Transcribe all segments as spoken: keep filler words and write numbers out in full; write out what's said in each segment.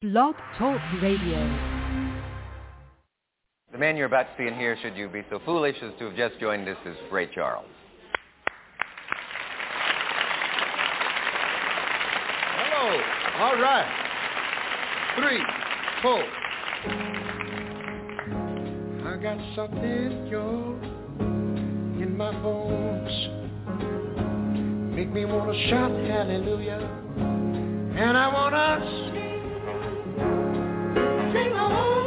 Blog Talk Radio. The man you're about to see and hear, should you be so foolish as to have just joined us, is Ray Charles. Hello. All right. Three, four. I got something, yo, in my bones. Make me want to shout hallelujah. And I want to sing on.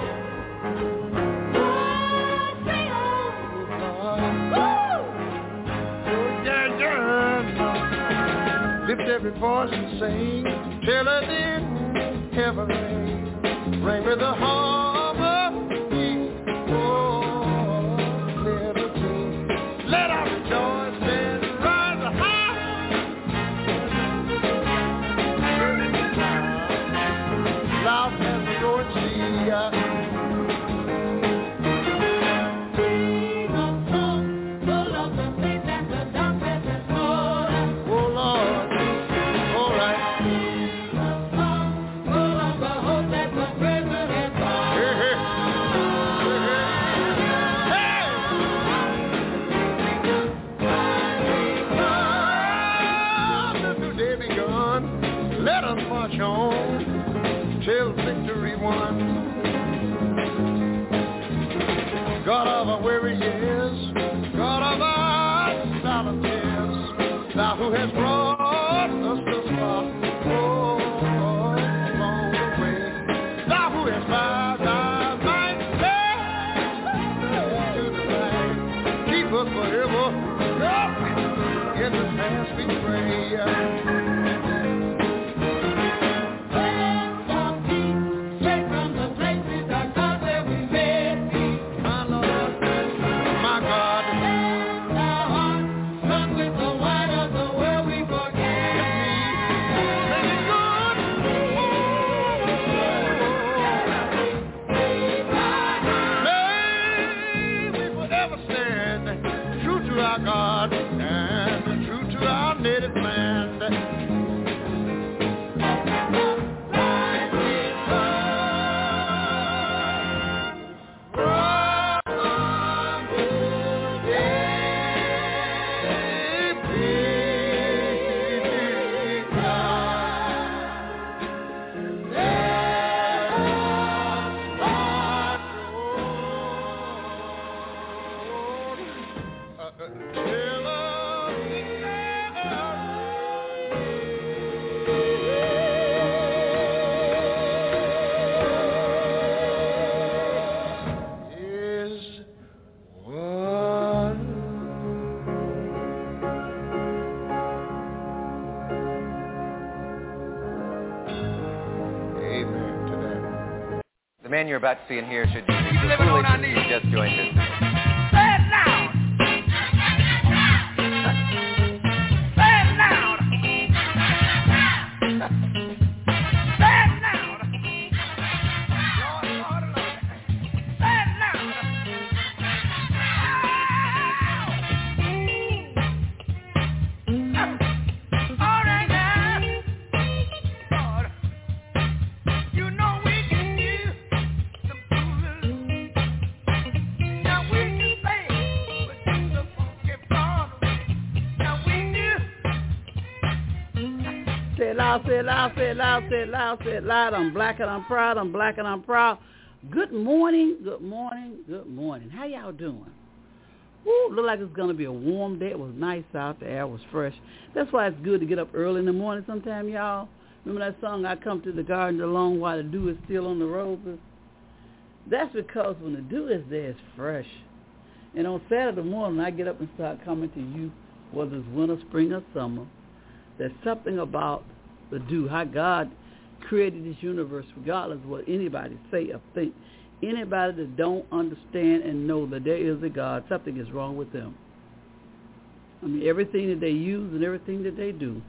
Lift every voice and sing, till it in heaven ring, ring with the harmony. Oh, let us sing, let us rejoice and rise high. Loud as the Lord see. Till victory won. God of our weary years, God of our silent tears, thou who hast brought us thus far, oh, along the way, thou who hast bowed thy might to the light, keep us forever, God, in the past we pray. God and true to our native land. The man you're about to see and hear, should you be so foolish as to have just joined us. Say it loud. Say it loud. Say it loud. Lord, Lord, Lord. Say it loud. All right now. Lord, you know we can do some fooling. Now we can say, but do the funky part. Now we do. Say it loud, say it loud, say it loud, say it loud, say it loud. I'm black and I'm proud, I'm black and I'm proud. Good morning, good morning, good morning. How y'all doing? Woo, look like it's going to be a warm day. It was nice out, the air was fresh. That's why it's good to get up early in the morning sometime, y'all. Remember that song, I Come to the Garden Alone While the Dew is Still on the Roses? That's because when the dew is there, it's fresh. And on Saturday morning, I get up and start coming to you, whether it's winter, spring, or summer. There's something about the dew, how God created this universe, regardless of what anybody say or think. Anybody that don't understand and know that there is a God, something is wrong with them. I mean, everything that they use and everything that they do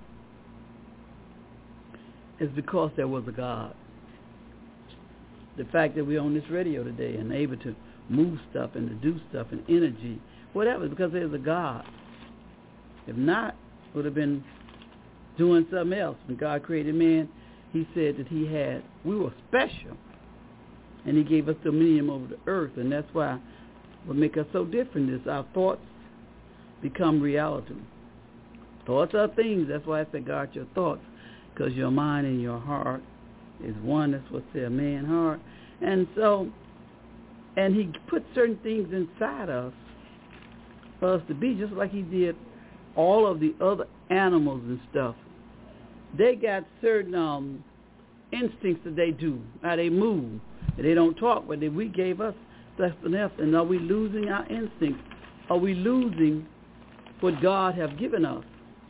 is because there was a God. The fact that we're on this radio today and able to move stuff and to do stuff and energy, whatever, because there's a God. If not, it would have been doing something else. When God created man, he said that he had, we were special. And he gave us dominion over the earth. And that's why what makes us so different is our thoughts become reality. Thoughts are things. That's why I say guard your thoughts, because your mind and your heart is one. That's what said man heart. And so, and he put certain things inside us for us to be, just like he did all of the other animals and stuff. They got certain um, instincts that they do, how they move. They don't talk, but we gave us something else. And are we losing our instincts? Are we losing what God have given us?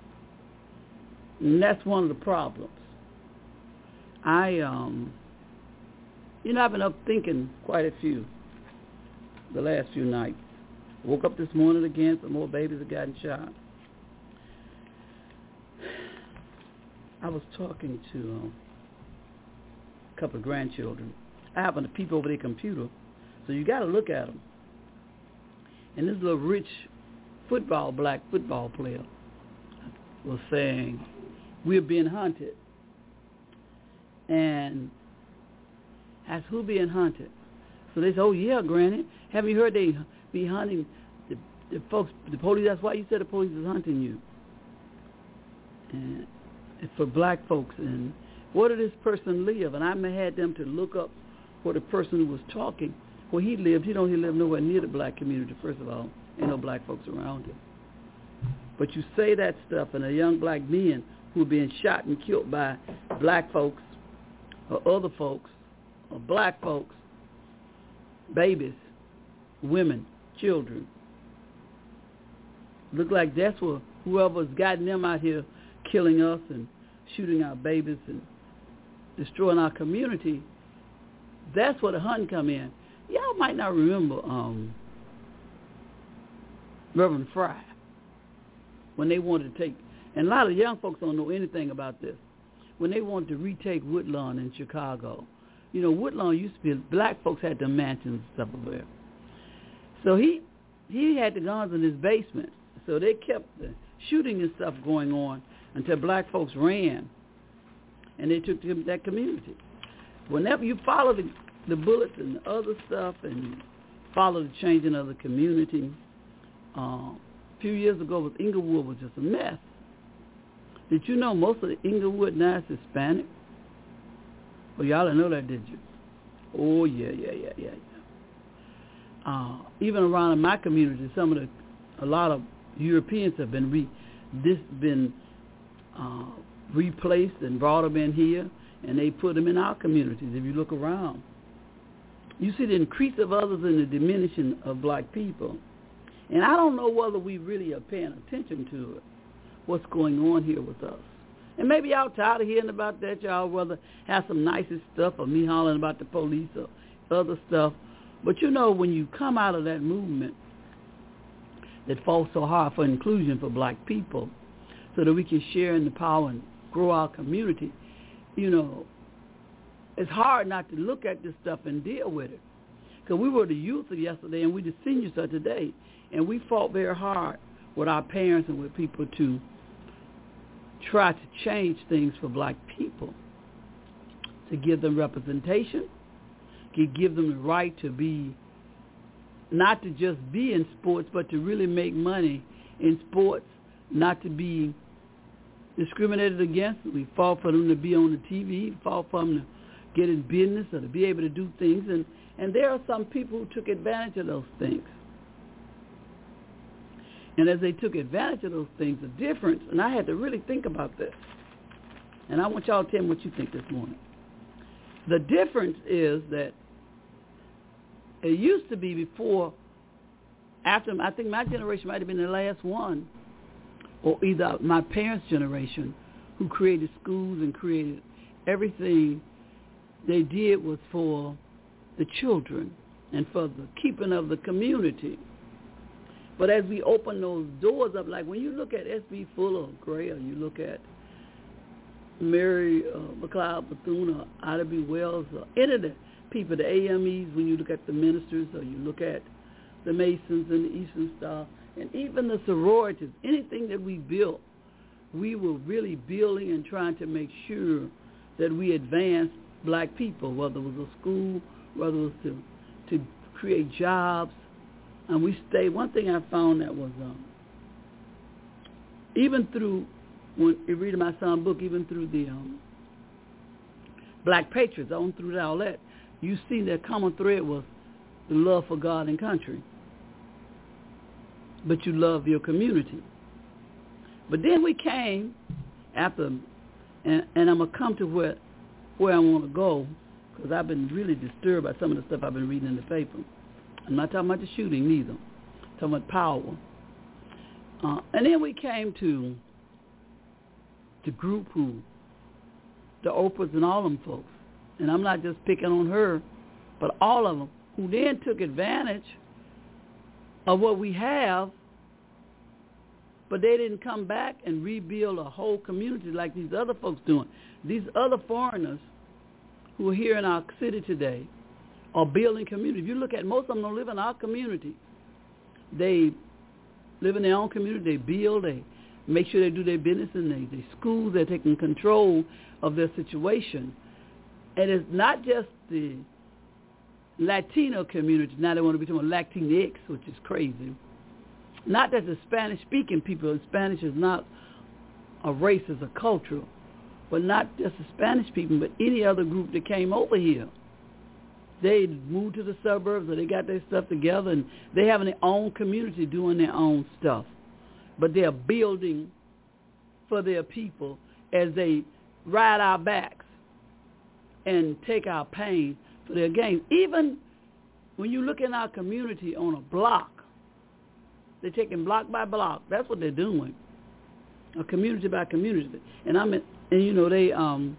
And that's one of the problems. I, um, you know, I've been up thinking quite a few the last few nights. Woke up this morning again, some more babies have gotten shot. I was talking to um, a couple of grandchildren. I happen to peep over their computer, so you got to look at them. And this little rich football, black football player was saying, we're being hunted. And I asked, who being hunted? So they said, oh, yeah, Granny. Haven't you heard they be hunting the, the folks, the police? That's why you said the police is hunting you. And it's for black folks. And where did this person live? And I had them to look up where the person who was talking, where he lived. He don't he lived nowhere near the black community, first of all. Ain't no black folks around him. But you say that stuff, and a young black men who are being shot and killed by black folks or other folks or black folks, babies, women, children. Look like that's what whoever's gotten them out here killing us and shooting our babies and destroying our community. That's where the hunting come in. Y'all might not remember um, Reverend Fry when they wanted to take, and a lot of young folks don't know anything about this, when they wanted to retake Woodlawn in Chicago. You know, Woodlawn used to be, black folks had the mansions and stuff over there. So he he had the guns in his basement. So they kept the shooting and stuff going on until black folks ran, and they took to that community. Whenever you follow the, the bullets and the other stuff and you follow the changing of the community, uh, a few years ago with Inglewood was just a mess. Did you know most of the Inglewood now is Hispanic? Well, y'all didn't know that, did you? Oh, yeah, yeah, yeah, yeah, yeah. Uh, even around in my community, some of the, a lot of Europeans have been re, this been uh, replaced and brought them in here, and they put them in our communities. If you look around, you see the increase of others and the diminishing of black people. And I don't know whether we really are paying attention to it, what's going on here with us. And maybe y'all tired of hearing about that. Y'all rather have some nicest stuff or me hollering about the police or other stuff. But you know, when you come out of that movement that fought so hard for inclusion for black people so that we can share in the power and grow our community, you know, it's hard not to look at this stuff and deal with it. Because we were the youth of yesterday and we the seniors of today. And we fought very hard with our parents and with people to try to change things for black people, to give them representation, to give them the right to be, not to just be in sports, but to really make money in sports, not to be discriminated against. We fought for them to be on the T V, fought for them to get in business or to be able to do things. And, and there are some people who took advantage of those things. And as they took advantage of those things, the difference, and I had to really think about this, and I want y'all to tell me what you think this morning. The difference is that it used to be before, after, I think my generation might have been the last one, or either my parents' generation, who created schools and created everything they did was for the children and for the keeping of the community. But as we open those doors up, like when you look at S B Fuller or Gray, or you look at Mary uh, McLeod Bethune or Ida B. Wells, or any of the people, the A M Es, when you look at the ministers, or you look at the Masons and the Eastern Star, and even the sororities, anything that we built, we were really building and trying to make sure that we advance black people, whether it was a school, whether it was to, to create jobs. And we stayed. One thing I found that was, um, even through, when you read my son's book, even through the um, Black Patriots, on through all that, you see their common thread was the love for God and country. But you love your community. But then we came after, and, and I'm going to come to where, where I want to go, because I've been really disturbed by some of the stuff I've been reading in the paper. I'm not talking about the shooting neither. I'm talking about power. Uh, and then we came to the group who, the Oprahs and all them folks. And I'm not just picking on her, but all of them, who then took advantage of what we have, but they didn't come back and rebuild a whole community like these other folks doing. These other foreigners who are here in our city today are building community. If you look at most of them don't live in our community. They live in their own community. They build. They make sure they do their business in they, they schools. They're taking control of their situation. And it's not just the Latino community. Now they want to be talking about Latinx, which is crazy. Not that the Spanish-speaking people, Spanish is not a race, it's a culture, but not just the Spanish people, but any other group that came over here. They moved to the suburbs, or they got their stuff together, and they have their own community doing their own stuff. But they're building for their people as they ride our backs and take our pain for their gain. Even when you look in our community on a block, they're taking block by block. That's what they're doing, a community by community. And I mean, and you know, they um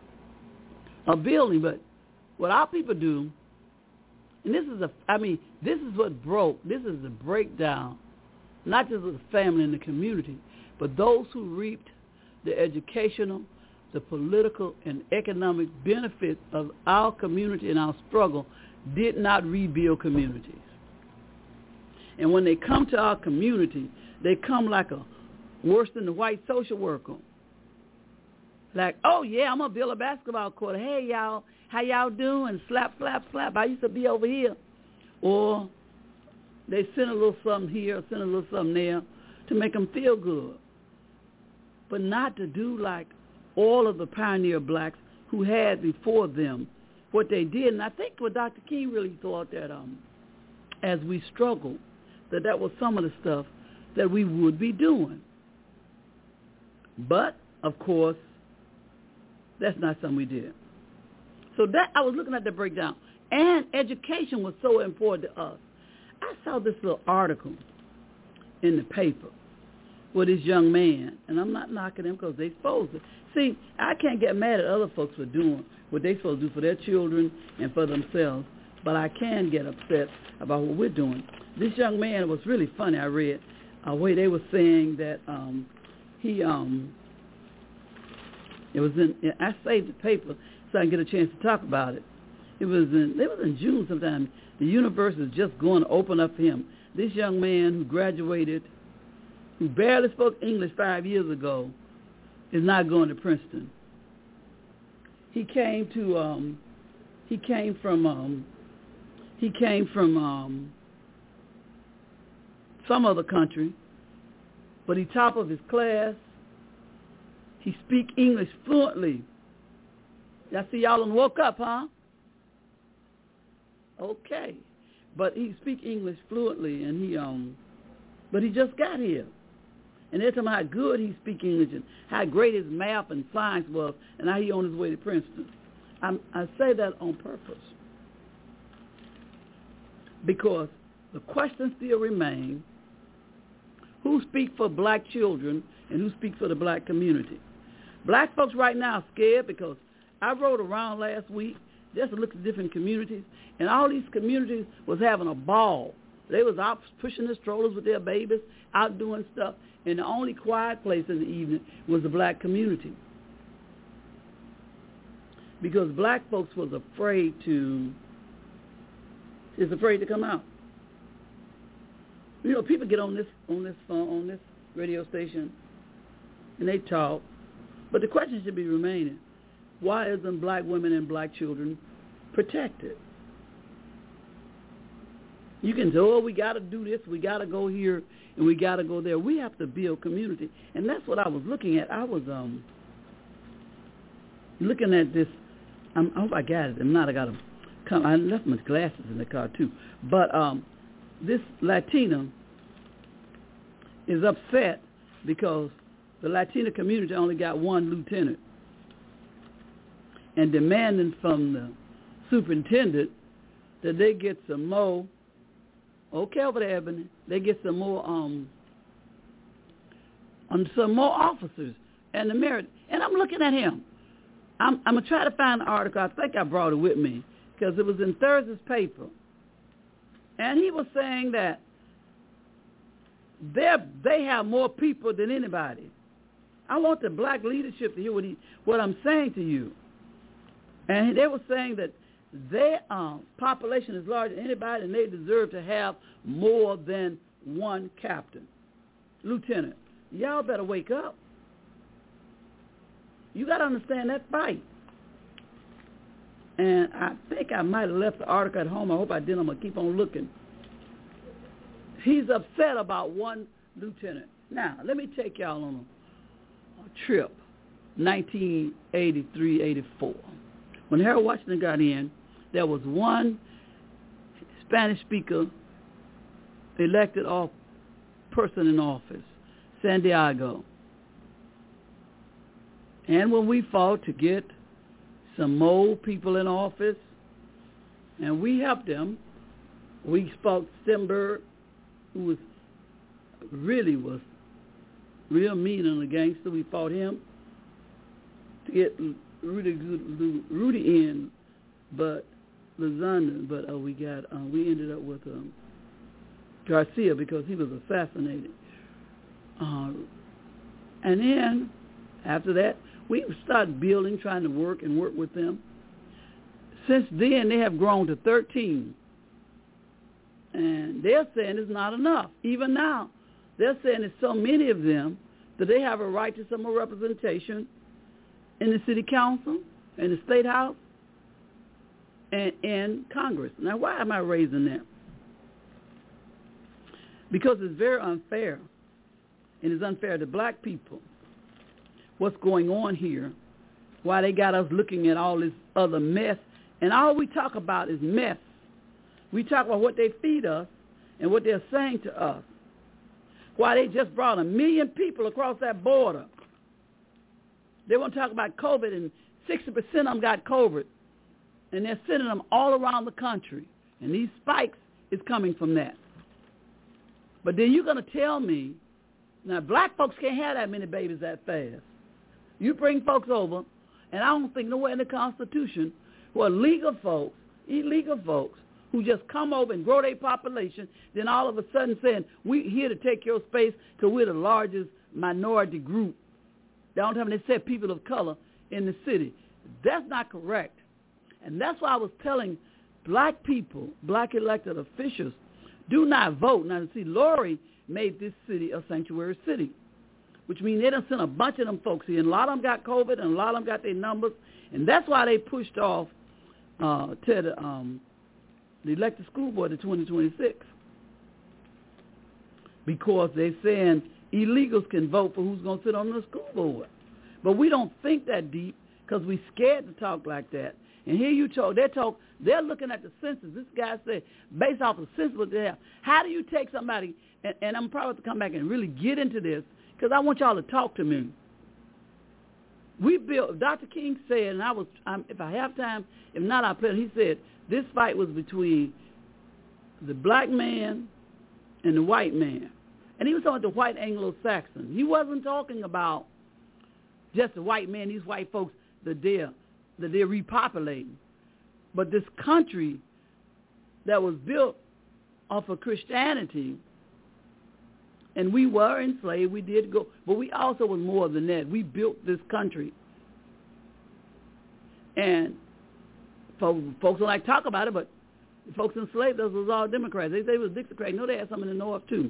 are building. But what our people do, and this is a, I mean, this is what broke. This is the breakdown, not just of the family and the community, but those who reaped the educational, the political, and economic benefits of our community and our struggle did not rebuild communities. And when they come to our community, they come like a worse than the white social worker. Like, oh, yeah, I'm going to build a basketball court. Hey, y'all, how y'all doing? Slap, slap, slap. I used to be over here. Or they send a little something here, send a little something there to make them feel good. But not to do like all of the pioneer blacks who had before them what they did. And I think what Doctor King really thought that um, as we struggled, that that was some of the stuff that we would be doing. But, of course, that's not something we did. So that I was looking at the breakdown. And education was so important to us. I saw this little article in the paper with this young man, and I'm not knocking them because they supposed to. See, I can't get mad at other folks for doing what they supposed to do for their children and for themselves, but I can get upset about what we're doing. This young man, it was really funny, I read, uh, where they were saying that um, he, um, it was in, I saved the paper so I can get a chance to talk about it. It was in, it was in June sometime. The universe is just going to open up for him. This young man who graduated, who barely spoke English five years ago, is not going to Princeton. He came to, um, he came from, um, he came from um, some other country, but he top of his class. He speak English fluently. I see y'all done woke up, huh? Okay, but he speak English fluently, and he um, but he just got here, and they're talking about how good he speak English and how great his math and science was, and how he on his way to Princeton. I'm, I say that on purpose because the question still remains: who speak for black children and who speak for the black community? Black folks right now are scared because I rode around last week just to look at different communities, and all these communities was having a ball. They was out pushing the strollers with their babies, out doing stuff, and the only quiet place in the evening was the black community. Because black folks was afraid to, is afraid to come out. You know, people get on this on this phone, on this radio station, and they talk, but the question should be remaining: why isn't black women and black children protected? You can say, oh, we got to do this, we got to go here, and we got to go there. We have to build community. And that's what I was looking at. I was um looking at this. I'm, I hope I got it. If not, I got to come. I left my glasses in the car, too. But um, this Latina is upset because the Latina community only got one lieutenant and demanding from the superintendent that they get some more, okay, over there, Ebony, they get some more, um, um, some more officers and the merit. And I'm looking at him. I'm, I'm going to try to find the article. I think I brought it with me because it was in Thursday's paper. And he was saying that they they have more people than anybody. I want the black leadership to hear what, he, what I'm saying to you. And they were saying that their um, population is larger than anybody, and they deserve to have more than one captain, lieutenant. Y'all better wake up. You got to understand that fight. And I think I might have left the article at home. I hope I didn't. I'm going to keep on looking. He's upset about one lieutenant. Now, let me take y'all on a, a trip, nineteen eighty-three eighty-four. When Harold Washington got in, there was one Spanish speaker elected off person in office, Santiago. And when we fought to get some more people in office, and we helped them, we fought Stenberg, who was really was real mean and a gangster. We fought him to get Rudy Rudy in, but Lozanda, but uh, we got uh, we ended up with um, Garcia because he was assassinated. Uh, and then after that, we started building, trying to work and work with them. Since then, they have grown to thirteen. And they're saying it's not enough. Even now, they're saying there's so many of them that they have a right to some more representation in the city council, in the state house, and in Congress. Now, why am I raising that? Because it's very unfair, and it's unfair to black people. What's going on here, why they got us looking at all this other mess, and all we talk about is mess. We talk about what they feed us and what they're saying to us. Why they just brought a million people across that border. They want to talk about COVID, and sixty percent of them got COVID, and they're sending them all around the country, and these spikes is coming from that. But then you're going to tell me, now black folks can't have that many babies that fast. You bring folks over, and I don't think nowhere in the Constitution who are legal folks, illegal folks, who just come over and grow their population, then all of a sudden saying, we're here to take your space because we're the largest minority group. They don't have any said people of color in the city. That's not correct. And that's why I was telling black people, black elected officials, do not vote. Now, see, Lori made this city a sanctuary city, which means they done sent a bunch of them folks here. And a lot of them got COVID, and a lot of them got their numbers. And that's why they pushed off uh, to the, um, the elected school board to twenty twenty-six. Because they're saying illegals can vote for who's going to sit on the school board. But we don't think that deep because we're scared to talk like that. And here you talk, they're, talk, they're looking at the census. This guy said, based off the census what they have, how do you take somebody, and, and I'm probably going to come back and really get into this because I want y'all to talk to me. We built, Doctor King said, and I was, I'm, if I have time, if not, I'll play it. He said, this fight was between the black man and the white man. And he was talking about the white Anglo-Saxon. He wasn't talking about just the white man, these white folks that they're, that they're repopulating. But this country that was built off of Christianity, and we were enslaved, we did go, but we also was more than that. We built this country. And folks, folks don't like to talk about it, but the folks enslaved us was all Democrats. They say it was Dixiecrats. No, they had some in the North, too.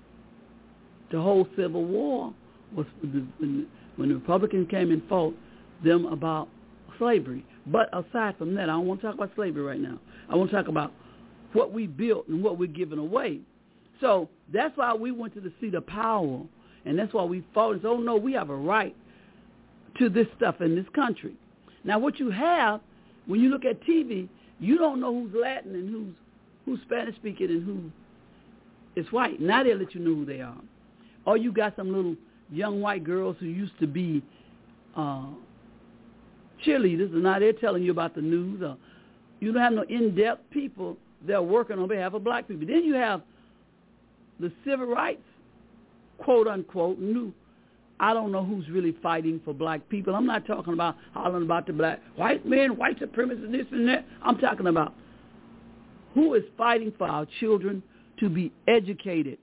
The whole Civil War was, when the Republicans came and fought, them about slavery. But aside from that, I don't want to talk about slavery right now. I want to talk about what we built and what we're giving away. So that's why we went to the seat of power, and that's why we fought and said, oh, no, we have a right to this stuff in this country. Now, what you have, when you look at T V, you don't know who's Latin and who's who's Spanish-speaking and who is white. Now they'll let you know who they are. Or you got some little young white girls who used to be uh, cheerleaders, and now they're telling you about the news. Or you don't have no in-depth people that are working on behalf of black people. Then you have the civil rights, quote-unquote, new. I don't know who's really fighting for black people. I'm not talking about hollering about the black, white men, white supremacists, this and that. I'm talking about who is fighting for our children to be educated,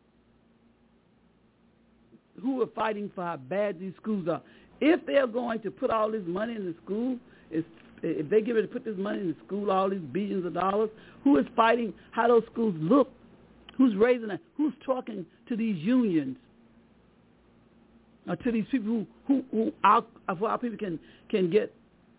who are fighting for how bad these schools are. If they're going to put all this money in the school, if, if they give it to put this money in the school, all these billions of dollars, who is fighting how those schools look? Who's raising it? Who's talking to these unions? Or to these people who, who, who our, our people can, can get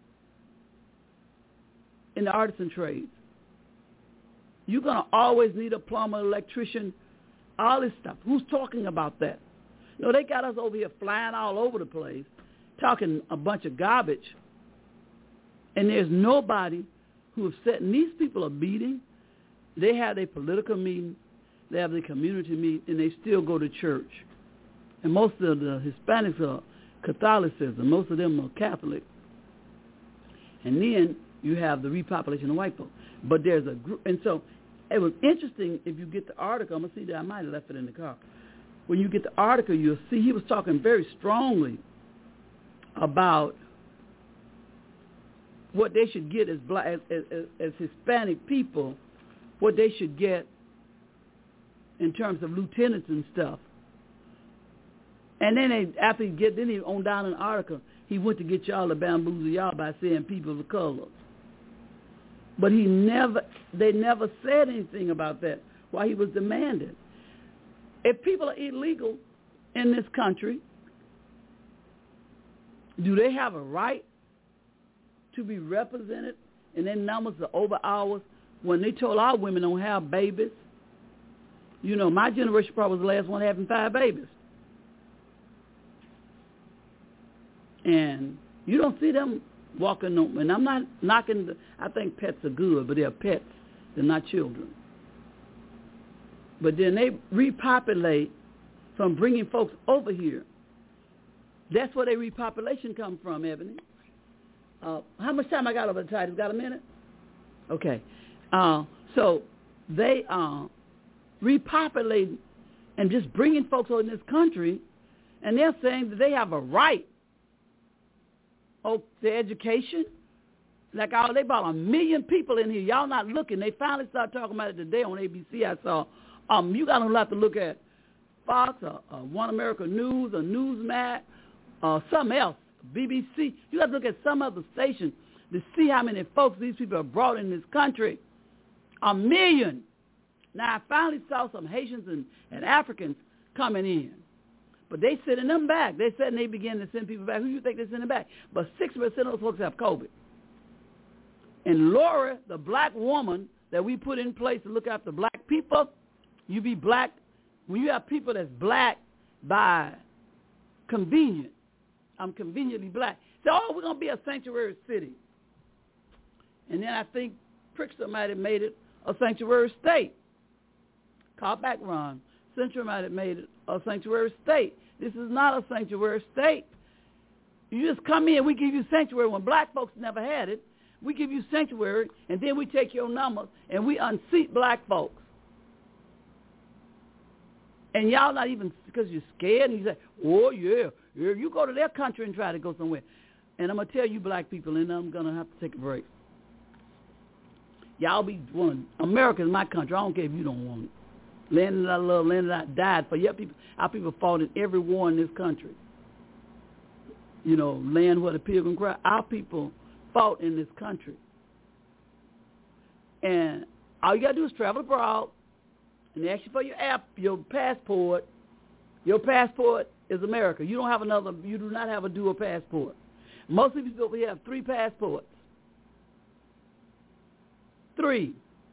in the artisan trades? You're going to always need a plumber, electrician, all this stuff. Who's talking about that? No, they got us over here flying all over the place, talking a bunch of garbage, and there's nobody who is setting these people a meeting. They have their political meeting, they have their community meeting, and they still go to church. And most of the Hispanics are Catholicism. Most of them are Catholic. And then you have the repopulation of white folks. But there's a group, and so it was interesting. If you get the article, I'm going to see that I might have left it in the car. When you get the article, you'll see he was talking very strongly about what they should get as black, as, as, as Hispanic people, what they should get in terms of lieutenants and stuff. And then they, after he get, then he on down in the article, he went to get y'all to bamboozle y'all by saying people of color. But he never, they never said anything about that while he was demanding. If people are illegal in this country, do they have a right to be represented in their numbers of over ours when they told our women don't have babies? You know, my generation probably was the last one having five babies. And you don't see them walking on, and I'm not knocking, the, I think pets are good, but they're pets, they're not children. But then they repopulate from bringing folks over here. That's where their repopulation come from, Ebony. Uh, how much time I got over the title? Got a minute? Okay. Uh, so they uh, repopulate and just bringing folks over in this country, and they're saying that they have a right oh, to education. Like all, they brought a million people in here. Y'all not looking. They finally started talking about it today on A B C. I saw. Um, you got to have to look at Fox or, or One America News or Newsmax or something else, B B C. You got to look at some other station to see how many folks these people have brought in this country. A million. Now, I finally saw some Haitians and, and Africans coming in. But they sending them back. They said they began to send people back. Who do you think they're sending back? But sixty percent of those folks have COVID. And Laura, the black woman that we put in place to look after black people, you be black, when you have people that's black by convenient, I'm conveniently black. So, oh, we're going to be a sanctuary city. And then I think Pritzker might have made it a sanctuary state. Call back, Ron. Central might have made it a sanctuary state. This is not a sanctuary state. You just come in, we give you sanctuary when black folks never had it. We give you sanctuary, and then we take your numbers, and we unseat black folks. And y'all not even, because you're scared, and you say, oh, yeah, yeah, you go to their country and try to go somewhere. And I'm going to tell you black people, and I'm going to have to take a break. Y'all be one. America is my country. I don't care if you don't want it. Land that I love, land that I died for. Your people, our people fought in every war in this country. You know, land where the pilgrim cry. Our people fought in this country. And all you got to do is travel abroad, and they ask you for your app, your passport. Your passport is America. You don't have another, you do not have a dual passport. Most of these people here have three passports. Three.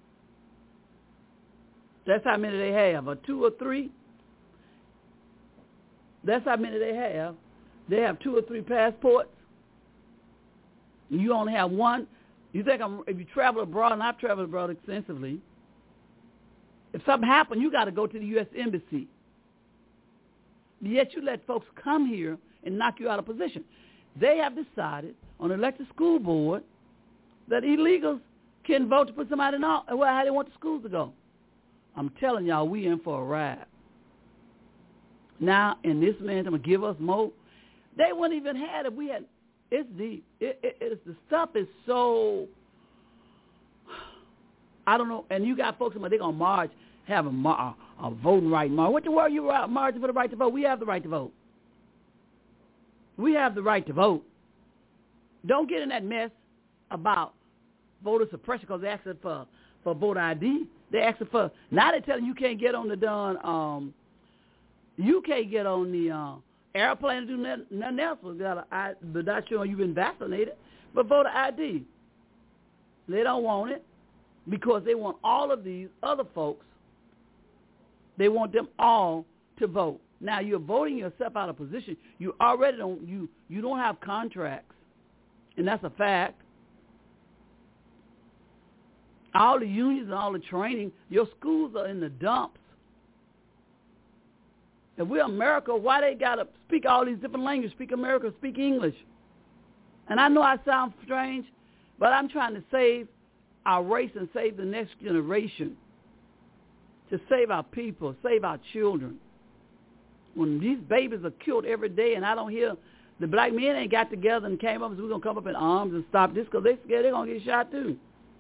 That's how many they have, or two or three. That's how many they have. They have two or three passports. You only have one. You think I'm, if you travel abroad, and I've traveled abroad extensively, if something happened, you got to go to the U S Embassy. Yet you let folks come here and knock you out of position. They have decided on the elected school board that illegals can vote to put somebody in office, well, how they want the schools to go. I'm telling y'all, we in for a ride. Now, in this man, I'm going to give us more. They wouldn't even have it if we had, it's deep. It, it, it's, the stuff is so, I don't know, and you got folks, they're going to march, have a, a, a voting right march. What the world you marching for the right to vote? We have the right to vote. We have the right to vote. Don't get in that mess about voter suppression because they're asking for, for voter I D. They're asking for, now they're telling you you can't get on the darn, um, you can't get on the uh, airplane to do nothing, nothing else without, a, without showing you've been vaccinated, but voter I D. They don't want it because they want all of these other folks, they want them all to vote. Now you're voting yourself out of position. You already don't, you, you don't have contracts, and that's a fact. All the unions and all the training, your schools are in the dumps. If we're America, why they got to speak all these different languages? Speak American, speak English. And I know I sound strange, but I'm trying to save our race and save the next generation, to save our people, save our children. When these babies are killed every day, and I don't hear the black men ain't got together and came up and said, we're going to come up in arms and stop this because they're scared they're going to get shot too.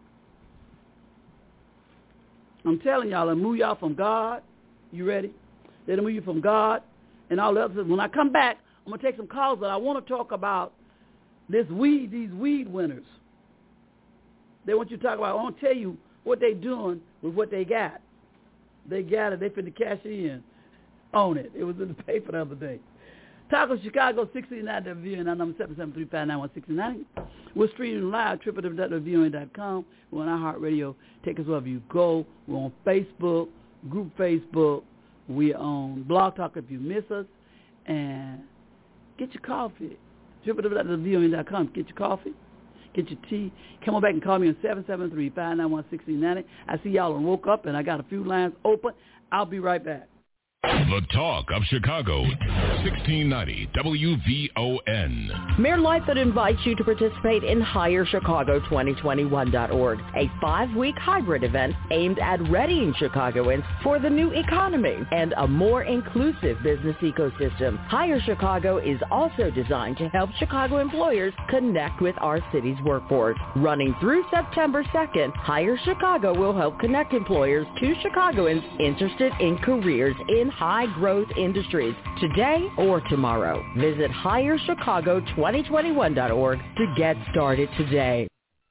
I'm telling y'all, I move y'all from God. You ready? They'll move you from God and all the others. When I come back, I'm going to take some calls, but I want to talk about this weed, these weed winners. They want you to talk about, I want to tell you what they're doing with what they got. They got it. They finna cash in on it. It was in the paper the other day. Taco Chicago, sixty-nine The Viewing, our number seven seven three, five nine one, six nine. We're streaming live, w w w dot the viewing dot com. We're on iHeartRadio. Take us wherever you go. We're on Facebook, group Facebook. We're on Blog Talk if you miss us. And get your coffee. w w w dot the viewing dot com. Get your coffee. Get your tea. Come on back and call me on seven seven three, five nine one, six nine zero. I see y'all and woke up, and I got a few lines open. I'll be right back. The Talk of Chicago, sixteen ninety W V O N. Mayor Lightfoot invites you to participate in Hire Chicago twenty twenty-one dot org, a five-week hybrid event aimed at readying Chicagoans for the new economy and a more inclusive business ecosystem. Hire Chicago is also designed to help Chicago employers connect with our city's workforce. Running through September second, Hire Chicago will help connect employers to Chicagoans interested in careers in high-growth industries today or tomorrow. Visit Hire Chicago twenty twenty-one dot org to get started today.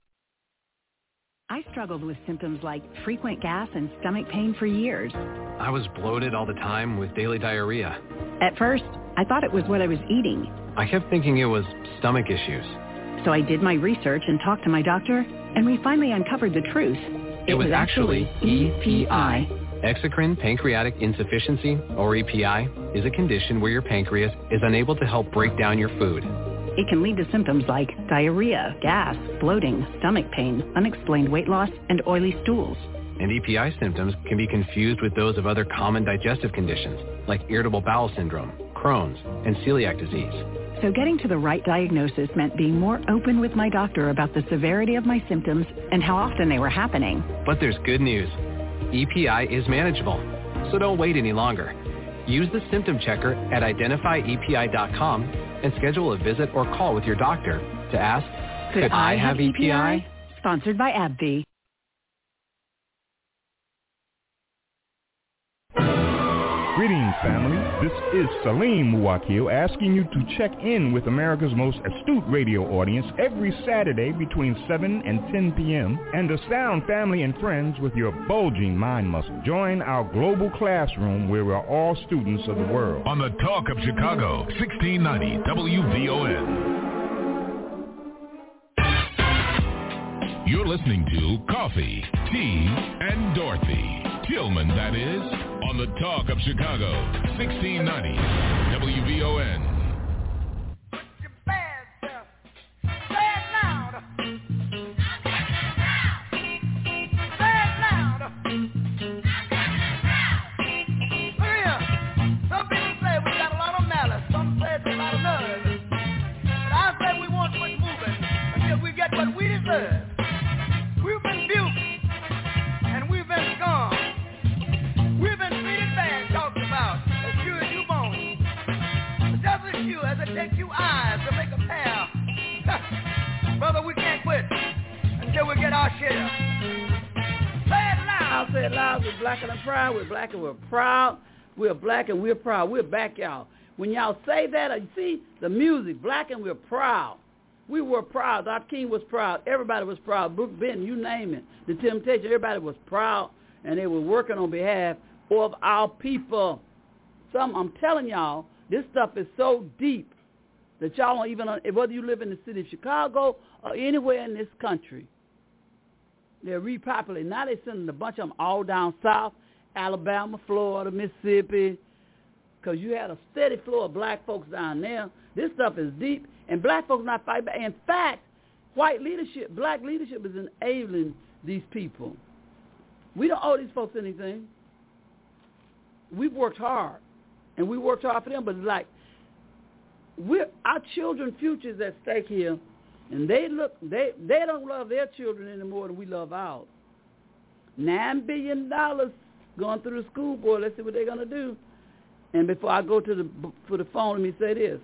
I struggled with symptoms like frequent gas and stomach pain for years. I was bloated all the time with daily diarrhea. At first, I thought it was what I was eating. I kept thinking it was stomach issues. So I did my research and talked to my doctor, and we finally uncovered the truth. It, it was, was actually E P I. Exocrine pancreatic insufficiency, or E P I, is a condition where your pancreas is unable to help break down your food. It can lead to symptoms like diarrhea, gas, bloating, stomach pain, unexplained weight loss, and oily stools. And E P I symptoms can be confused with those of other common digestive conditions, like irritable bowel syndrome, Crohn's, and celiac disease. So getting to the right diagnosis meant being more open with my doctor about the severity of my symptoms and how often they were happening. But there's good news. E P I is manageable, so don't wait any longer. Use the symptom checker at identify E P I dot com and schedule a visit or call with your doctor to ask, could, could I, I have E P I? Sponsored by AbbVie. Greetings, family. This is Salim Muwakil asking you to check in with America's most astute radio audience every Saturday between seven and ten p.m. and astound family and friends with your bulging mind muscle. Join our global classroom where we're all students of the world. On the Talk of Chicago, sixteen ninety W V O N. You're listening to Coffee, Tea, and Dorothy. Tillman, that is, on the Talk of Chicago, sixteen ninety W V O N. What we deserve. We've been abused and we've been scorned. We've been treated bad, talked about as few as you born. But just as few as it takes you eyes to make a pair. Brother, we can't quit until we get our share. Say it loud. I'll say it loud. We're black and proud. We're black and we're proud. We're black and we're proud. We're back, y'all. When y'all say that, you see the music, black and we're proud. We were proud. Doctor King was proud. Everybody was proud. Brooke Benton, you name it. The Temptation, everybody was proud, and they were working on behalf of our people. Some, I'm telling y'all, this stuff is so deep that y'all don't even, whether you live in the city of Chicago or anywhere in this country, they're repopulating. Now they're sending a bunch of them all down south, Alabama, Florida, Mississippi, because you had a steady flow of black folks down there. This stuff is deep. And black folks not fighting back. In fact, white leadership, black leadership is enabling these people. We don't owe these folks anything. We've worked hard, and we worked hard for them. But it's like we're, our children's future is at stake here, and they look they they don't love their children any more than we love ours. Nine billion dollars going through the school board. Let's see what they're gonna do. And before I go to the for the phone, let me say this.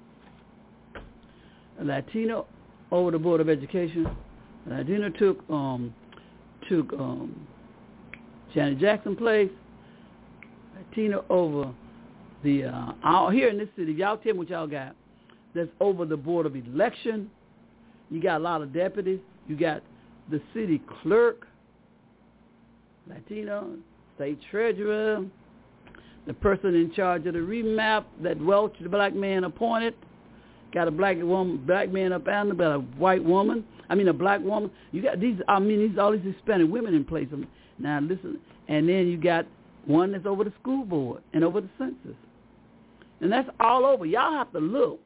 A Latino over the Board of Education. A Latino took um, took um, Janet Jackson place. Latino over the uh, out here in this city. Y'all tell me what y'all got. That's over the Board of Election. You got a lot of deputies. You got the city clerk, Latino, state treasurer, the person in charge of the remap that Welch, the black man, appointed. Got a black woman, black man up and about a white woman. I mean, a black woman. You got these. I mean, these all these Hispanic women in place. Now listen, and then you got one that's over the school board and over the census, and that's all over. Y'all have to look,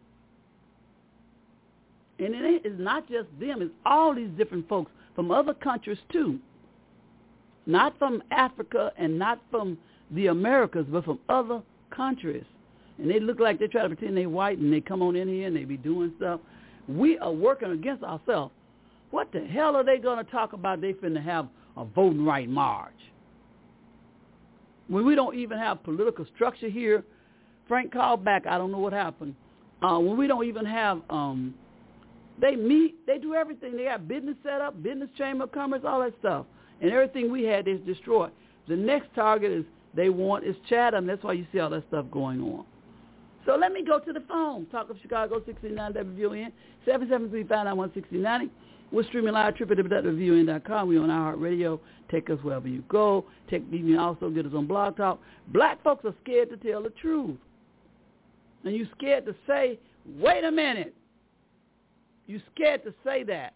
and it ain't, it's not just them. It's all these different folks from other countries too. Not from Africa and not from the Americas, but from other countries. And they look like they try to pretend they're white, and they come on in here and they be doing stuff. We are working against ourselves. What the hell are they going to talk about? They finna have a voting right march. When we don't even have political structure here, Frank called back. I don't know what happened. Uh, when we don't even have, um, they meet, they do everything. They got business set up, business chamber of commerce, all that stuff. And everything we had is destroyed. The next target is they want is Chatham. That's why you see all that stuff going on. So let me go to the phone. Talk of Chicago, sixteen ninety W V O N, seven seven three, five nine one, six zero nine zero. We're streaming live, w w w dot v o n dot com. We're on iHeartRadio. Take us wherever you go. Take, you can also get us on Blog Talk. Black folks are scared to tell the truth. And you're scared to say, wait a minute. You're scared to say that.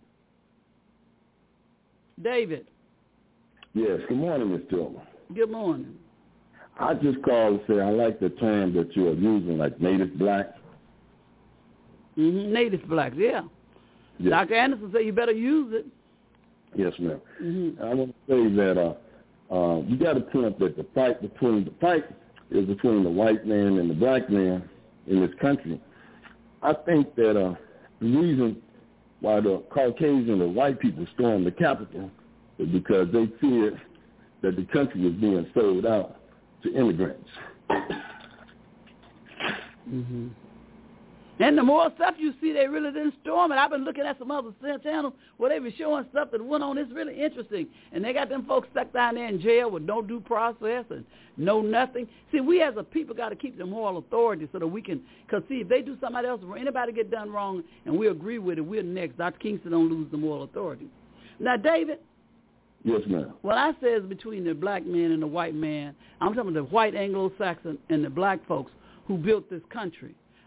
David. Yes, good morning, Miz Tillman. Good morning. I just called to say I like the term that you're using, like native black. Mm-hmm. Native blacks, yeah. Yes. Doctor Anderson said you better use it. Yes, ma'am. Mm-hmm. I want to say that uh, uh, you got to point that the fight between the fight is between the white man and the black man in this country. I think that uh, the reason why the Caucasian or white people stormed the Capitol is because they feared that the country was being sold out to immigrants. Mm-hmm. And the more stuff you see, they really didn't storm it. I've been looking at some other channels where they were showing stuff that went on. It's really interesting. And they got them folks stuck down there in jail with no due process and no nothing. See, we as a people got to keep the moral authority so that we can, because see, if they do somebody else, or anybody get done wrong and we agree with it, we're next. Doctor Kingston don't lose the moral authority. Now, David. Yes, ma'am. What I say is between the black man and the white man, I'm talking about the white Anglo-Saxon and the black folks who built this country.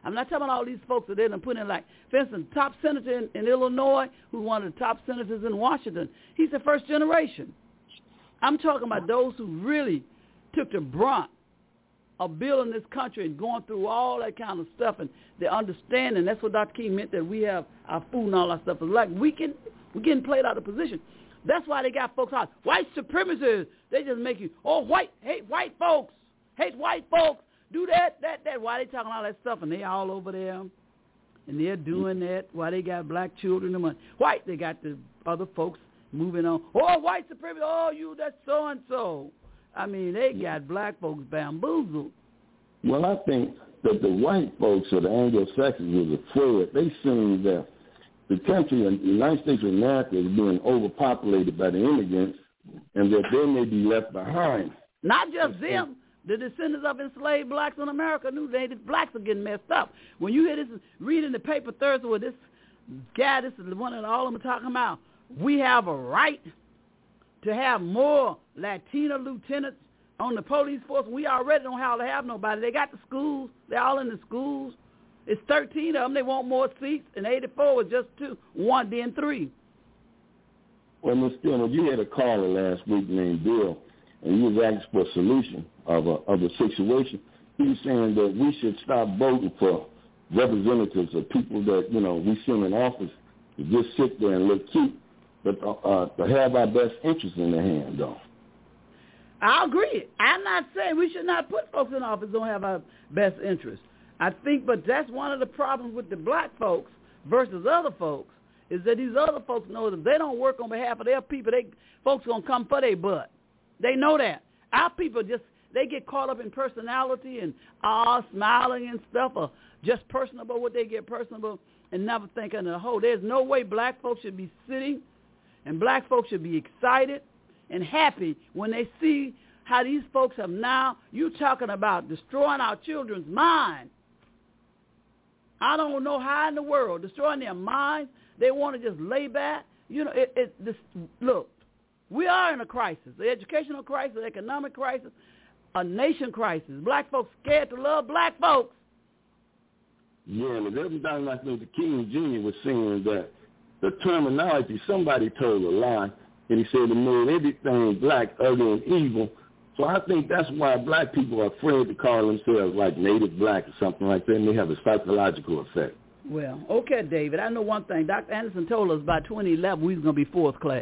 I'm not talking about all these folks that they done put in, like, for instance, top senator in, in Illinois, who's one of the top senators in Washington. He's the first generation. I'm talking about those who really took the brunt of building this country and going through all that kind of stuff, and the understanding. That's what Doctor King meant, that we have our food and all that stuff. It's like we can, we're getting played out of position. That's why they got folks out. White supremacists, they just make you, oh, white, hate white folks, hate white folks. Do that, that, that. Why they talking all that stuff, and they all over there, and they're doing that while they got black children and money. White, they got the other folks moving on. Oh, white supremacy, oh, you, that's so-and-so. I mean, they got black folks bamboozled. Well, I think that the white folks or the Anglo-Saxons was afraid. They seen that the country, the United States of America, is being overpopulated by the immigrants, and that they may be left behind. Not just them. The descendants of enslaved blacks in America knew they, the blacks are getting messed up. When you hear this, read in the paper Thursday where this guy, this is the one that all of them are talking about, we have a right to have more Latino lieutenants on the police force. We already don't have to have nobody. They got the schools. They're all in the schools. It's thirteen of them. They want more seats, and eighty-four was just two, one, then three. Well, Miz Stillman, you had a caller last week named Bill, and he was asking for a solution of a of a situation. He was saying that we should stop voting for representatives or people that, you know, we send in office to just sit there and look cute, but uh, to have our best interests in their hand, though. I agree. I'm not saying we should not put folks in office who don't have our best interests. I think, but that's one of the problems with the black folks versus other folks, is that these other folks know that if they don't work on behalf of their people, they folks going to come for their butt. They know that. Our people just, they get caught up in personality and all smiling and stuff, or just personable what they get personable and never thinking of the whole. There's no way black folks should be sitting, and black folks should be excited and happy when they see how these folks have now, you talking about destroying our children's minds. I don't know how in the world, destroying their minds. They want to just lay back. You know, it, it this, look, we are in a crisis, an educational crisis, an economic crisis, a nation crisis. Black folks scared to love black folks. Yeah, and every time like Luther King Junior was saying that the terminology, somebody told a lie, and he said it made everything black, ugly, and evil. So I think that's why black people are afraid to call themselves like native black or something like that, and they have a psychological effect. Well, okay, David, I know one thing. Doctor Anderson told us by twenty eleven we was going to be fourth class,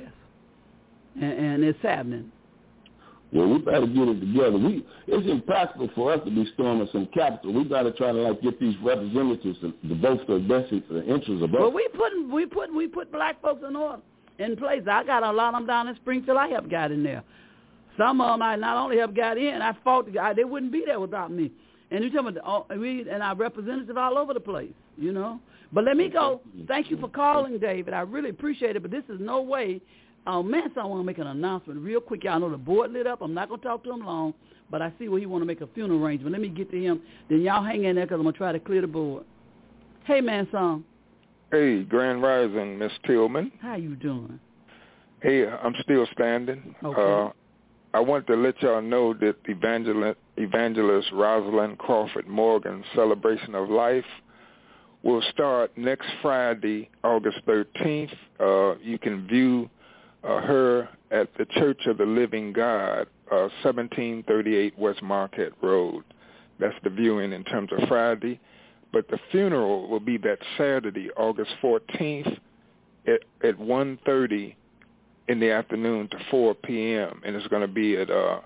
and, and it's happening. Well, we better get it together. We It's impossible for us to be storming some capital. We got to try to, like, get these representatives to, to vote for the best interests of both. Well, we put, we, put, we put black folks in order, in place. I got a lot of them down in Springfield. I helped got in there. Some of them I not only have got in, I fought the guy. They wouldn't be there without me. And you talking about the, we and our representatives all over the place, you know. But let me go. Thank you for calling, David. I really appreciate it. But this is no way. Oh, man, so I want to make an announcement real quick. Y'all know the board lit up. I'm not going to talk to him long, but I see where he want to make a funeral arrangement. Let me get to him. Then y'all hang in there because I'm going to try to clear the board. Hey, man, son. Hey, Grand Rising, Miss Tillman. How you doing? Hey, I'm still standing. Okay. Uh, I want to let y'all know that Evangelist, Evangelist Rosalind Crawford Morgan's Celebration of Life will start next Friday, August thirteenth. Uh, you can view uh, her at the Church of the Living God, uh, seventeen thirty-eight West Marquette Road. That's the viewing in terms of Friday. But the funeral will be that Saturday, August fourteenth at, at one thirty in the afternoon to four p.m., and it's going to be at uh,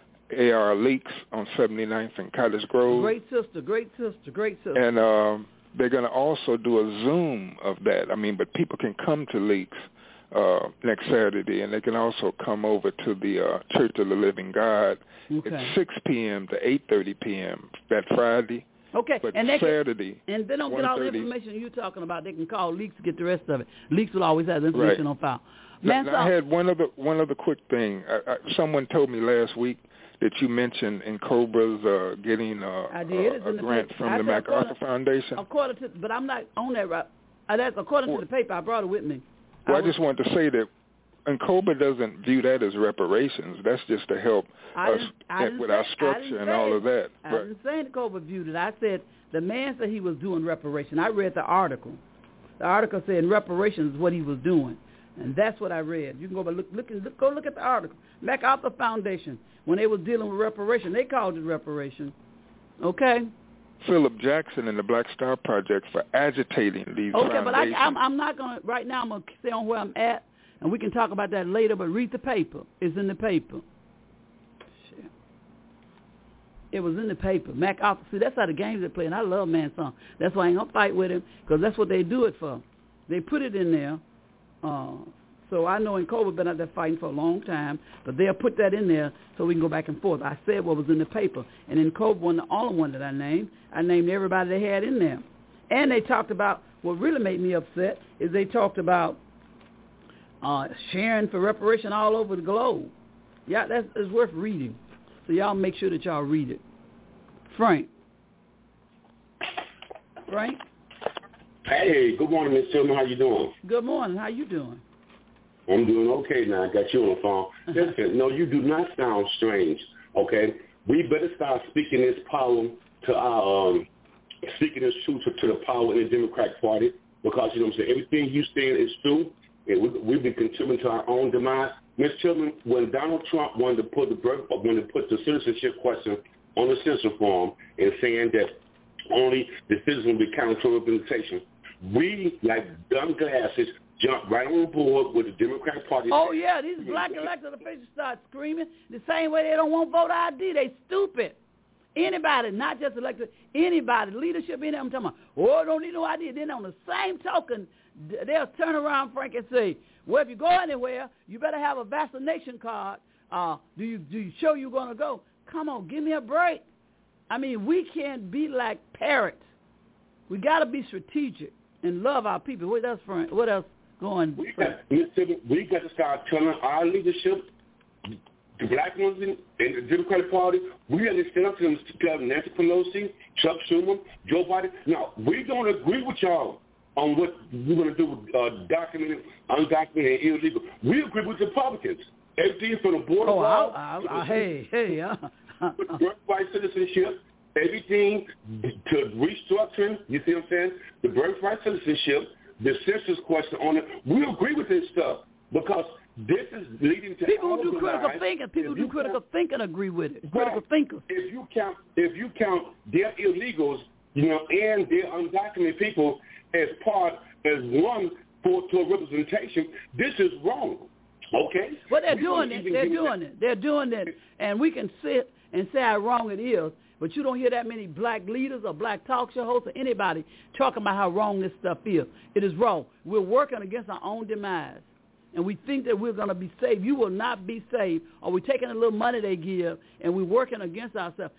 A R Leaks on seventy-ninth and Cottage Grove. Great sister, great sister, great sister. And um, they're going to also do a Zoom of that. I mean, but people can come to Leaks uh, next Saturday, and they can also come over to the uh, Church of the Living God okay. at six p.m. to eight thirty p.m. that Friday. Okay, but and they Saturday, can, and they don't get all the information you're talking about. They can call Leaks to get the rest of it. Leaks will always have the information right. on file. Man, now, I had one other one other quick thing. I, I, someone told me last week that you mentioned in Cobra's uh, getting uh, I did. Uh, a grant paper. from I the MacArthur Foundation. According to, but I'm not on that. Right. Uh, that's according well, to the paper. I brought it with me. Well, I, I just wanted to say that and COBRA doesn't view that as reparations. That's just to help I us didn't, I didn't with say, our structure and all of that. I Right. didn't say the COBRA viewed it. I said the man said he was doing reparation. I read the article. The article said reparations is what he was doing, and that's what I read. You can go look, look, look, go look at the article. MacArthur Foundation, when they were dealing with reparation, they called it reparation. Okay. Philip Jackson and the Black Star Project for agitating these Okay, foundations. but I, I'm, I'm not going to, right now I'm going to stay on where I'm at, and we can talk about that later, but read the paper. It's in the paper. Shit. It was in the paper. MacArthur, see, that's how the games they play, and I love Manson. That's why I ain't going to fight with him, because that's what they do it for. They put it in there. Uh, so I know in COBRA been out there fighting for a long time, but they'll put that in there so we can go back and forth. I said what was in the paper, and in COBRA, one, the only one that I named, I named everybody they had in there. And they talked about, what really made me upset is they talked about uh, sharing for reparation all over the globe. Yeah, that's it's worth reading. So y'all make sure that y'all read it. Frank. Frank? Hey, good morning, Miss Tillman. How you doing? Good morning. How you doing? I'm doing okay now. I got you on the phone. Listen, no, you do not sound strange, okay? We better start speaking this power to our, um, speaking this truth to, to the power in the Democratic Party, because, you know what I'm saying, everything you saying is true, and we, we've been contributing to our own demise. Miss Tillman, when Donald Trump wanted to put the birth, when to put the citizenship question on the citizen form and saying that only the citizens will be counted for representation, we, like dumb glasses, jumped right on board with the Democratic Party. Oh, yeah, these black elected officials start screaming the same way they don't want voter I D. They stupid. Anybody, not just elected, anybody, leadership, any of them talking about, oh, don't need no I D. Then on the same token, they'll turn around, Frank, and say, well, if you go anywhere, you better have a vaccination card. Uh, do you do you show you're going to go? Come on, give me a break. I mean, we can't be like parrots. We got to be strategic and love our people. What else, Frank? What else going? We got, we got to start telling our leadership, the black ones in, in the Democratic Party, we got to stand up to them, to tell Nancy Pelosi, Chuck Schumer, Joe Biden. Now, we don't agree with y'all on what we're going to do with uh, documented, undocumented, and illegal. We agree with the Republicans. Everything from the border oh, wall. I, I, I, hey, hey, uh, with birthright citizenship, everything to restructuring, you see what I'm saying? The birthright citizenship, the census question on it. We agree with this stuff because this is leading to people who do critical thinking. People who do critical count, thinking agree with it. Critical right. thinkers. If you count, if you count their illegals, you know, and their undocumented people as part as one for to a representation, this is wrong. Okay. Well, they're we doing it. They're doing that. it. They're doing it, and we can sit and say how wrong it is. But you don't hear that many black leaders or black talk show hosts or anybody talking about how wrong this stuff is. It is wrong. We're working against our own demise. And we think that we're going to be saved. You will not be saved. Or we're taking a little money they give, and we're working against ourselves.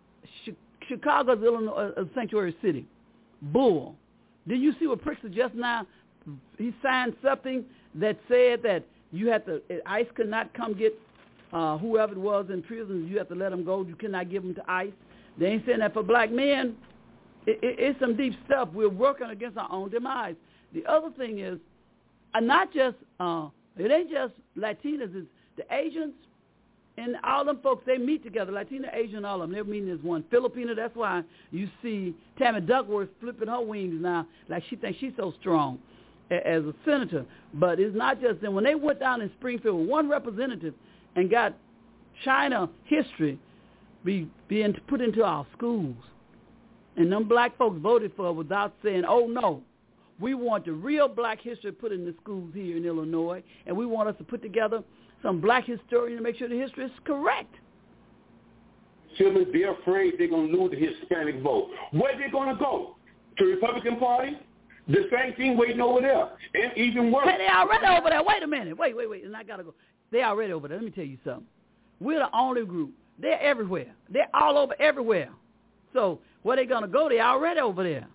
Chicago's Illinois, a sanctuary city. Bull. Did you see what Pritzker just now? He signed something that said that you had to, ICE could not come get uh, whoever it was in prison. You have to let them go. You cannot give them to ICE. They ain't saying that for black men. It, it, it's some deep stuff. We're working against our own demise. The other thing is, uh, not just, uh, it ain't just Latinas. It's the Asians and all them folks, they meet together. Latina, Asian, all of them. They're meeting as one. Filipino, that's why you see Tammy Duckworth flipping her wings now like she thinks she's so strong as a senator. But it's not just them. When they went down in Springfield with one representative and got China history be, being put into our schools, and them black folks voted for it without saying, oh, no, we want the real black history put in the schools here in Illinois, and we want us to put together some black historian to make sure the history is correct. Children, they're afraid they're going to lose the Hispanic vote. Where they going to go? To the Republican Party? The same thing waiting over there. And even worse. Hey, they already over there. Wait a minute. Wait, wait, wait. And I got to go. They already over there. Let me tell you something. We're the only group. They're everywhere. They're all over everywhere. So where they going to go? They're already over there.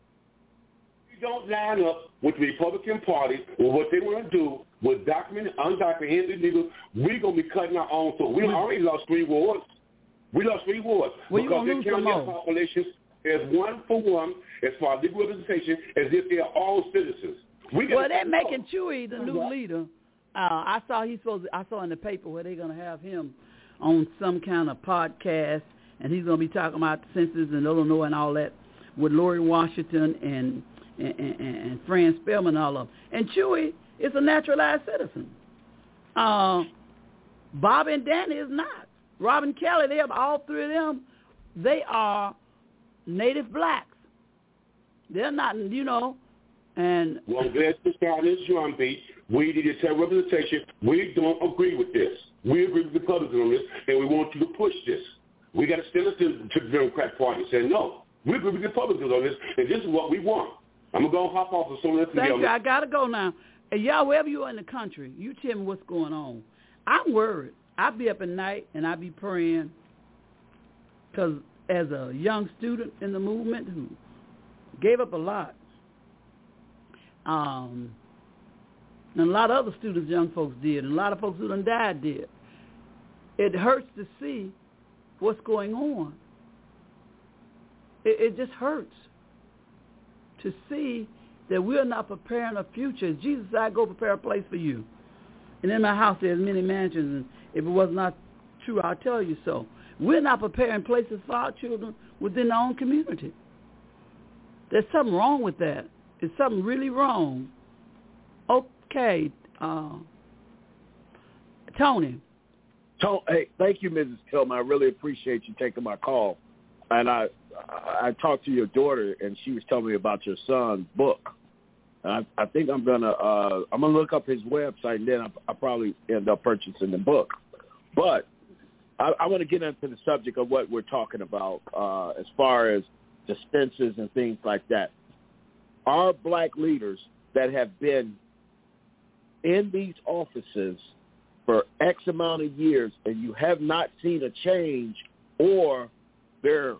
If you don't line up with the Republican Party or what they want to do with documented, undocumented, illegal, we're going to be cutting our own throat. We already lost three wards. We lost three wards. Well, because they count their populations as one for one, as far as legal representation, as if they're all citizens. We well, they're making Chewy the new leader I saw he's supposed. To, I saw in the paper where they're going to have him on some kind of podcast, and he's going to be talking about the census in Illinois and all that with Lori Washington and and, and, and Fran Spellman and all of them. And Chewy is a naturalized citizen. Uh, Bob and Danny is not. Robin Kelly, they have all three of them. They are native blacks. They're not, you know, and... Well, I'm glad to start this drumbeat. We need to tell representation. We don't agree with this. We agree with the Republicans on this, and we want you to push this. We got to stand up to, to the Democrat Party and say, no, we agree with the Republicans on this, and this is what we want. I'm going to go hop off of some of this. Thank you. I got to go now. And y'all, wherever you are in the country, you tell me what's going on. I'm worried. I be up at night, and I be praying because as a young student in the movement who gave up a lot, um, and a lot of other students, young folks did, and a lot of folks who done died did. It hurts to see what's going on. It, it just hurts to see that we're not preparing a future. Jesus said, I go prepare a place for you. And in my house there's many mansions, and if it was not true, I'll tell you so. We're not preparing places for our children within our own community. There's something wrong with that. It's something really wrong. Okay, uh, Tony. Tony, hey, thank you, Missus Tillman. I really appreciate you taking my call. And I, I, I talked to your daughter, and she was telling me about your son's book. I, I think I'm gonna, uh, I'm gonna look up his website, and then I, I probably end up purchasing the book. But I, I want to get into the subject of what we're talking about uh, as far as the census and things like that. Our black leaders that have been in these offices for X amount of years, and you have not seen a change, or they're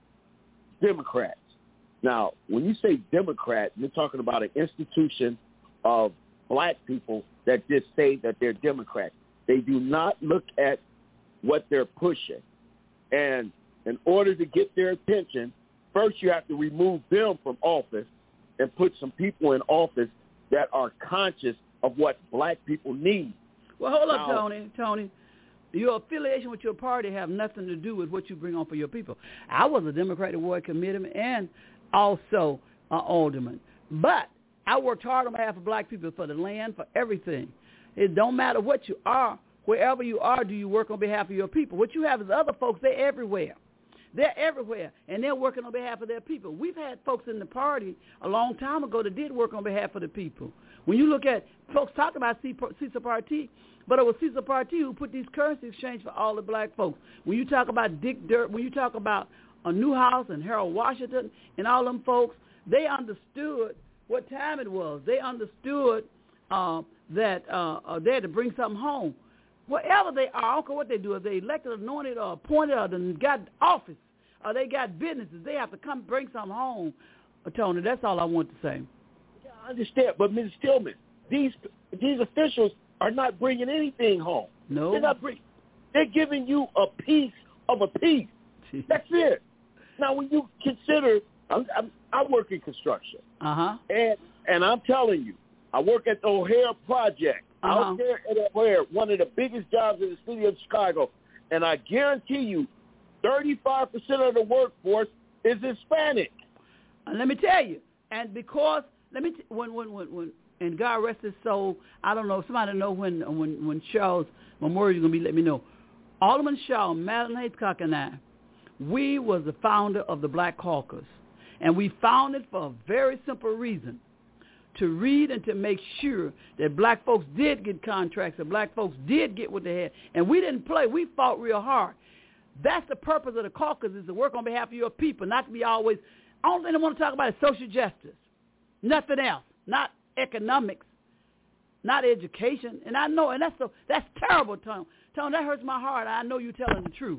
Democrats. Now, when you say Democrat, you're talking about an institution of black people that just say that they're Democrats. They do not look at what they're pushing. And in order to get their attention, first you have to remove them from office and put some people in office that are conscious of what black people need. Well, hold up, now, Tony. Tony, your affiliation with your party have nothing to do with what you bring on for your people. I was a Democratic Ward Committeeman and also an alderman. But I worked hard on behalf of black people for the land, for everything. It don't matter what you are. Wherever you are, do you work on behalf of your people? What you have is other folks, they're everywhere. They're everywhere, and they're working on behalf of their people. We've had folks in the party a long time ago that did work on behalf of the people. When you look at folks talking about Cesar Partee, but it was Cesar Partee who put these currency exchange for all the black folks. When you talk about Dick Dirt, when you talk about a Newhouse and Harold Washington and all them folks, they understood what time it was. They understood uh, that uh, uh, they had to bring something home. Wherever they are, I don't care what they do, if they elected, anointed, or appointed, or they got office, or they got businesses, they have to come bring something home, Tony. That's all I want to say. Yeah, I understand, but Missus Tillman, these these officials are not bringing anything home. No. They're not bring, They're giving you a piece of a piece. That's it. Now, when you consider, I'm, I'm, I work in construction, uh-huh. and and I'm telling you, I work at the O'Hare Project. Uh-huh. Out there at O'Hare, one of the biggest jobs in the city of Chicago. And I guarantee you, thirty-five percent of the workforce is Hispanic. Uh, let me tell you, and because, let me, t- when, when, when, when, and God rest his soul, I don't know, somebody know when, when, when Shaw's memorial is going to be, let me know. Alderman Shaw, Madeline Hitchcock, and I, we was the founder of the Black Caucus. And we founded for a very simple reason. To read and to make sure that black folks did get contracts and black folks did get what they had. And we didn't play. We fought real hard. That's the purpose of the caucus, is to work on behalf of your people, not to be always, only thing I want to talk about is social justice. Nothing else. Not economics. Not education. And I know, and that's so, that's terrible, Tone. Tone, that hurts my heart. I know you're telling the truth.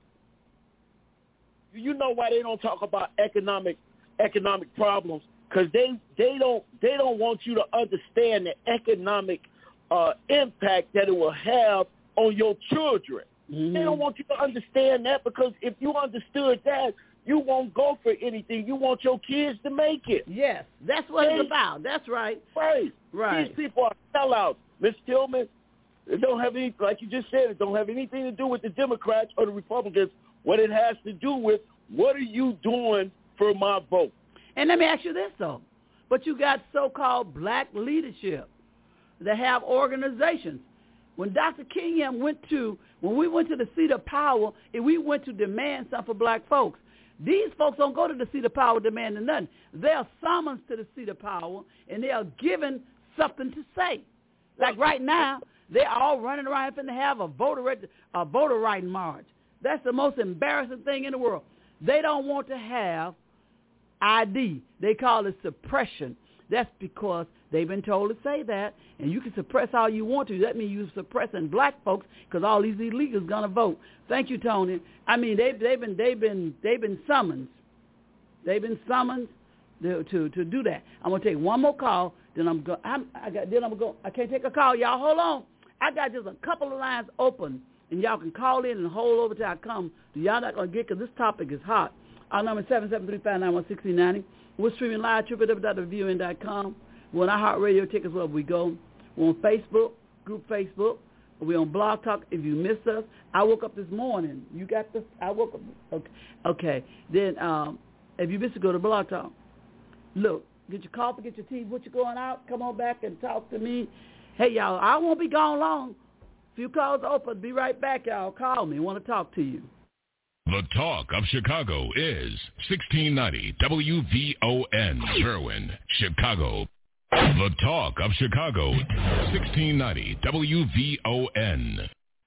You know why they don't talk about economic economic problems? Because they, they don't they don't want you to understand the economic uh, impact that it will have on your children. Mm-hmm. They don't want you to understand that, because if you understood that, you won't go for anything. You want your kids to make it. Yes, that's what they, it's about. That's right. Right. Right. These people are sellouts. Miz Tillman, it don't have any, like you just said, it don't have anything to do with the Democrats or the Republicans. What it has to do with, what are you doing for my vote? And let me ask you this, though. But you got so-called black leadership that have organizations. When Doctor King and went to, when we went to the seat of power, and we went to demand something for black folks, these folks don't go to the seat of power demanding nothing. They are summoned to the seat of power, and they are given something to say. Like right now, they're all running around and have a voter a voter right march. That's the most embarrassing thing in the world. They don't want to have I D. They call it suppression. That's because they've been told to say that, and you can suppress all you want to. That means you're suppressing black folks because all these illegals gonna vote. Thank you, Tony. I mean, they've they've been they've been they've been summoned. They've been summoned to to, to do that. I'm gonna take one more call. Then I'm go. I'm, I got. Then I'm go. I can't take a call, y'all. Hold on. I got just a couple of lines open, and y'all can call in and hold over till I come. Y'all not gonna get because this topic is hot. Our number is seven seven three five nine one six nine zero. We're streaming live, w w w dot the view in dot com. We're on iHeartRadio tickets wherever we go. We're on Facebook, group Facebook. We're on Blog Talk. If you missed us, I woke up this morning. You got this? I woke up. Okay. okay. Then um, if you missed it, go to Blog Talk. Look, get your coffee, get your tea. What you going out? Come on back and talk to me. Hey, y'all, I won't be gone long. Few calls open. Be right back, y'all. Call me. I want to talk to you. The Talk of Chicago is sixteen ninety W V O N, Berwyn, Chicago. The Talk of Chicago, sixteen ninety W V O N.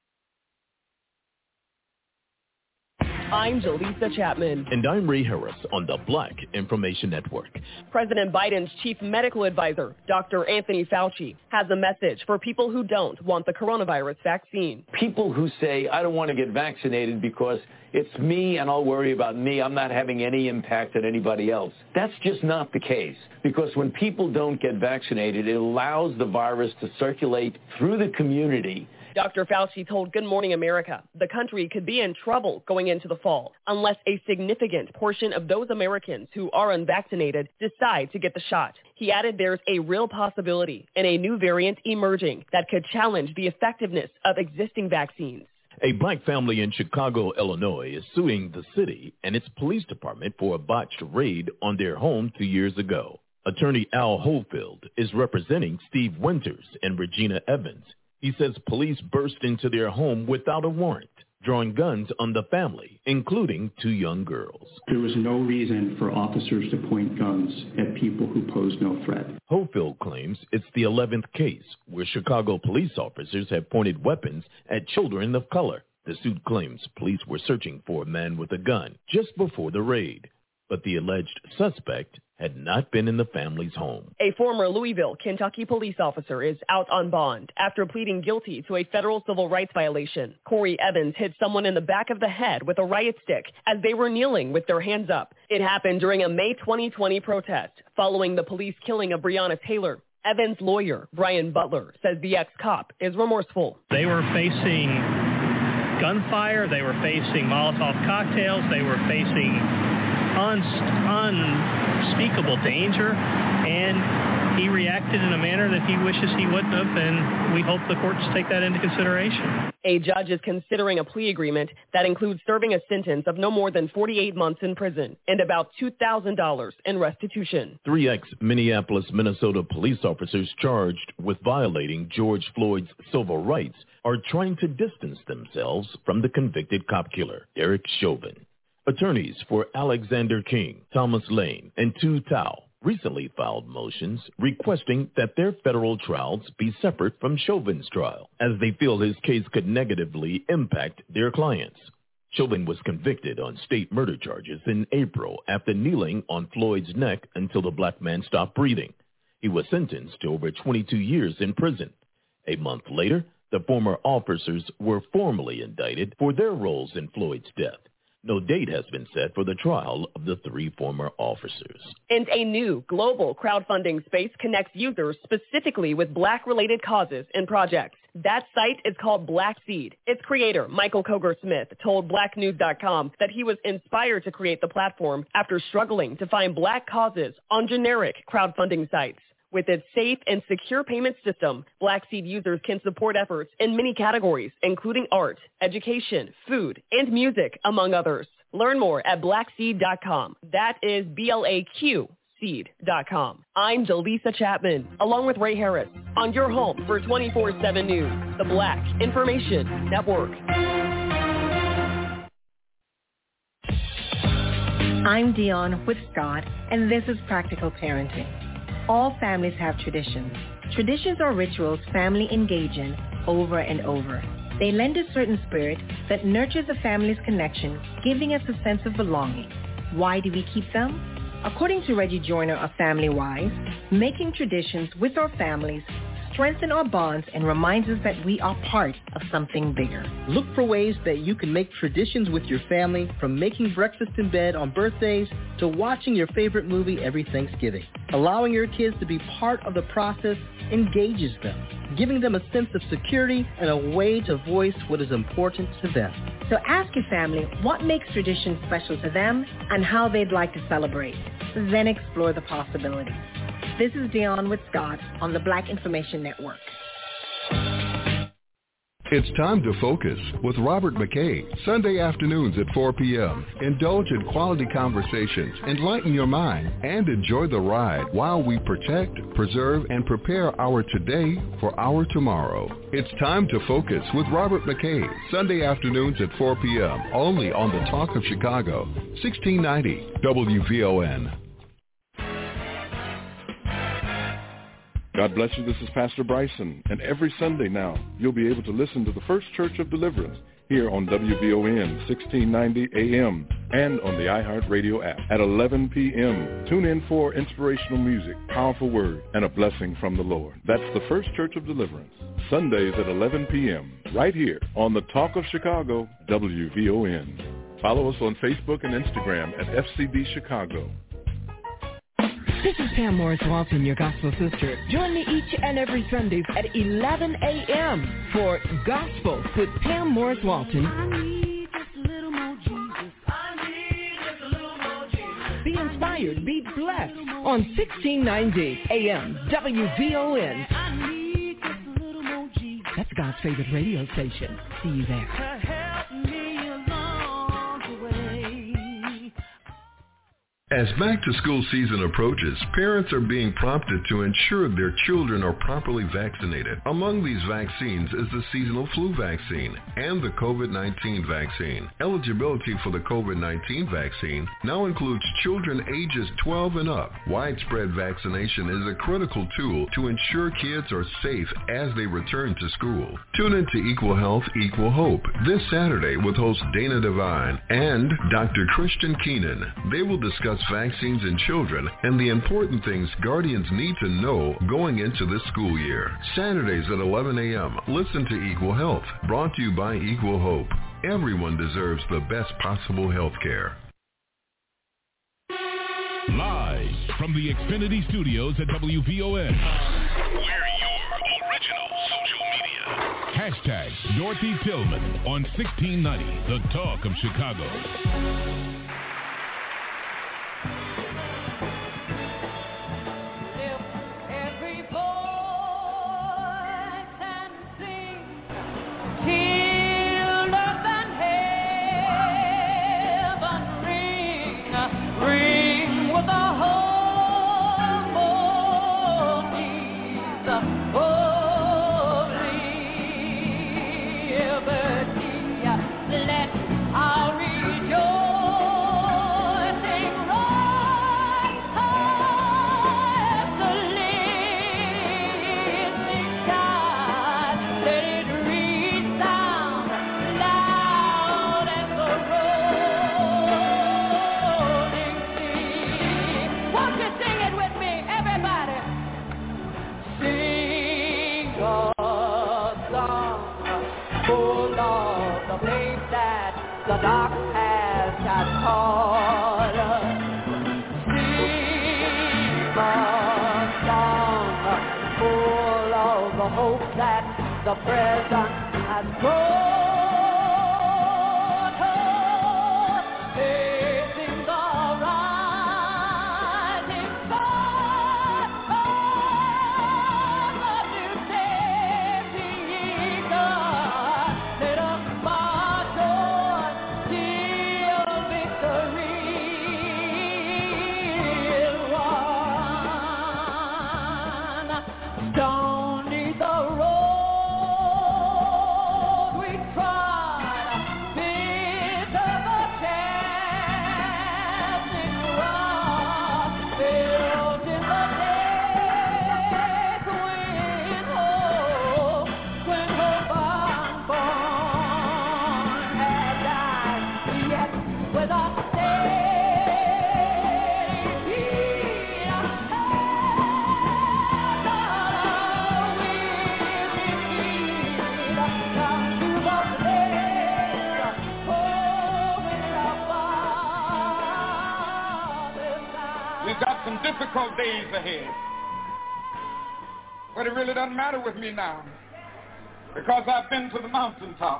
I'm Jaleesa Chapman. And I'm Ray Harris on the Black Information Network. President Biden's chief medical advisor, Doctor Anthony Fauci, has a message for people who don't want the coronavirus vaccine. People who say, I don't want to get vaccinated because it's me and I'll worry about me. I'm not having any impact on anybody else. That's just not the case, because when people don't get vaccinated, it allows the virus to circulate through the community. Doctor Fauci told Good Morning America the country could be in trouble going into the fall unless a significant portion of those Americans who are unvaccinated decide to get the shot. He added there's a real possibility in a new variant emerging that could challenge the effectiveness of existing vaccines. A black family in Chicago, Illinois, is suing the city and its police department for a botched raid on their home two years ago. Attorney Al Hofield is representing Steve Winters and Regina Evans. He says police burst into their home without a warrant, drawing guns on the family, including two young girls. There was no reason for officers to point guns at people who posed no threat. Hofield claims it's the eleventh case where Chicago police officers have pointed weapons at children of color. The suit claims police were searching for a man with a gun just before the raid, but the alleged suspect had not been in the family's home. A former Louisville, Kentucky police officer is out on bond after pleading guilty to a federal civil rights violation. Corey Evans hit someone in the back of the head with a riot stick as they were kneeling with their hands up. It happened during a May twenty twenty protest following the police killing of Breonna Taylor. Evans' lawyer, Brian Butler, says the ex-cop is remorseful. They were facing gunfire. They were facing Molotov cocktails. They were facing Un- unspeakable danger, and he reacted in a manner that he wishes he wouldn't have, and we hope the courts take that into consideration. A judge is considering a plea agreement that includes serving a sentence of no more than forty-eight months in prison and about two thousand dollars in restitution. Three ex-Minneapolis, Minnesota police officers charged with violating George Floyd's civil rights are trying to distance themselves from the convicted cop killer, Derek Chauvin. Attorneys for Alexander King, Thomas Lane, and Tu Tao recently filed motions requesting that their federal trials be separate from Chauvin's trial, as they feel his case could negatively impact their clients. Chauvin was convicted on state murder charges in April after kneeling on Floyd's neck until the black man stopped breathing. He was sentenced to over twenty-two years in prison. A month later, the former officers were formally indicted for their roles in Floyd's death. No date has been set for the trial of the three former officers. And a new global crowdfunding space connects users specifically with black-related causes and projects. That site is called Black Seed. Its creator, Michael Coger-Smith, told black news dot com that he was inspired to create the platform after struggling to find black causes on generic crowdfunding sites. With its safe and secure payment system, Blackseed users can support efforts in many categories, including art, education, food, and music, among others. Learn more at blackseed dot com. That is B L A Q seed dot com. I'm Delisa Chapman, along with Ray Harris, on your home for twenty-four seven News, the Black Information Network. I'm Dion with Scott, and this is Practical Parenting. All families have traditions. Traditions are rituals family engage in over and over. They lend a certain spirit that nurtures a family's connection, giving us a sense of belonging. Why do we keep them? According to Reggie Joyner of Family Wise, making traditions with our families strengthen our bonds and reminds us that we are part of something bigger. Look for ways that you can make traditions with your family, from making breakfast in bed on birthdays to watching your favorite movie every Thanksgiving. Allowing your kids to be part of the process engages them, giving them a sense of security and a way to voice what is important to them. So ask your family what makes traditions special to them and how they'd like to celebrate. Then explore the possibilities. This is Dion with Scott on the Black Information Network. It's time to focus with Robert McKay, Sunday afternoons at four p.m. Indulge in quality conversations, enlighten your mind, and enjoy the ride while we protect, preserve, and prepare our today for our tomorrow. It's time to focus with Robert McKay, Sunday afternoons at four p.m. only on the Talk of Chicago, sixteen ninety W V O N. God bless you. This is Pastor Bryson, and every Sunday now, you'll be able to listen to the First Church of Deliverance here on W V O N sixteen ninety A M and on the iHeartRadio app. At eleven p.m., tune in for inspirational music, powerful word, and a blessing from the Lord. That's the First Church of Deliverance, Sundays at eleven p.m., right here on the Talk of Chicago, W V O N. Follow us on Facebook and Instagram at F C B Chicago. This is Pam Morris Walton, your gospel sister. Join me each and every Sunday at eleven a.m. for Gospel with Pam Morris Walton. I need just a little more Jesus. I need just a little more Jesus. Be inspired, be blessed on sixteen ninety A M W V O N. I need just a little more Jesus. That's God's favorite radio station. See you there. To help me along the way. As back-to-school season approaches, parents are being prompted to ensure their children are properly vaccinated. Among these vaccines is the seasonal flu vaccine and the COVID nineteen vaccine. Eligibility for the COVID nineteen vaccine now includes children ages twelve and up. Widespread vaccination is a critical tool to ensure kids are safe as they return to school. Tune in to Equal Health, Equal Hope this Saturday with host Dana Devine and Doctor Christian Keenan. They will discuss vaccines in children and the important things guardians need to know going into this school year. Saturdays at eleven a.m. Listen to Equal Health, brought to you by Equal Hope. Everyone deserves the best possible health care. Live from the Xfinity Studios at W V O N. We're your original social media. Hashtag Dorothy Tillman on sixteen ninety, The Talk of Chicago. The dark past has called us. Sing a song full of the hope that the present has brought us. Facing the rising sun, difficult days ahead. But it really doesn't matter with me now because I've been to the mountaintop.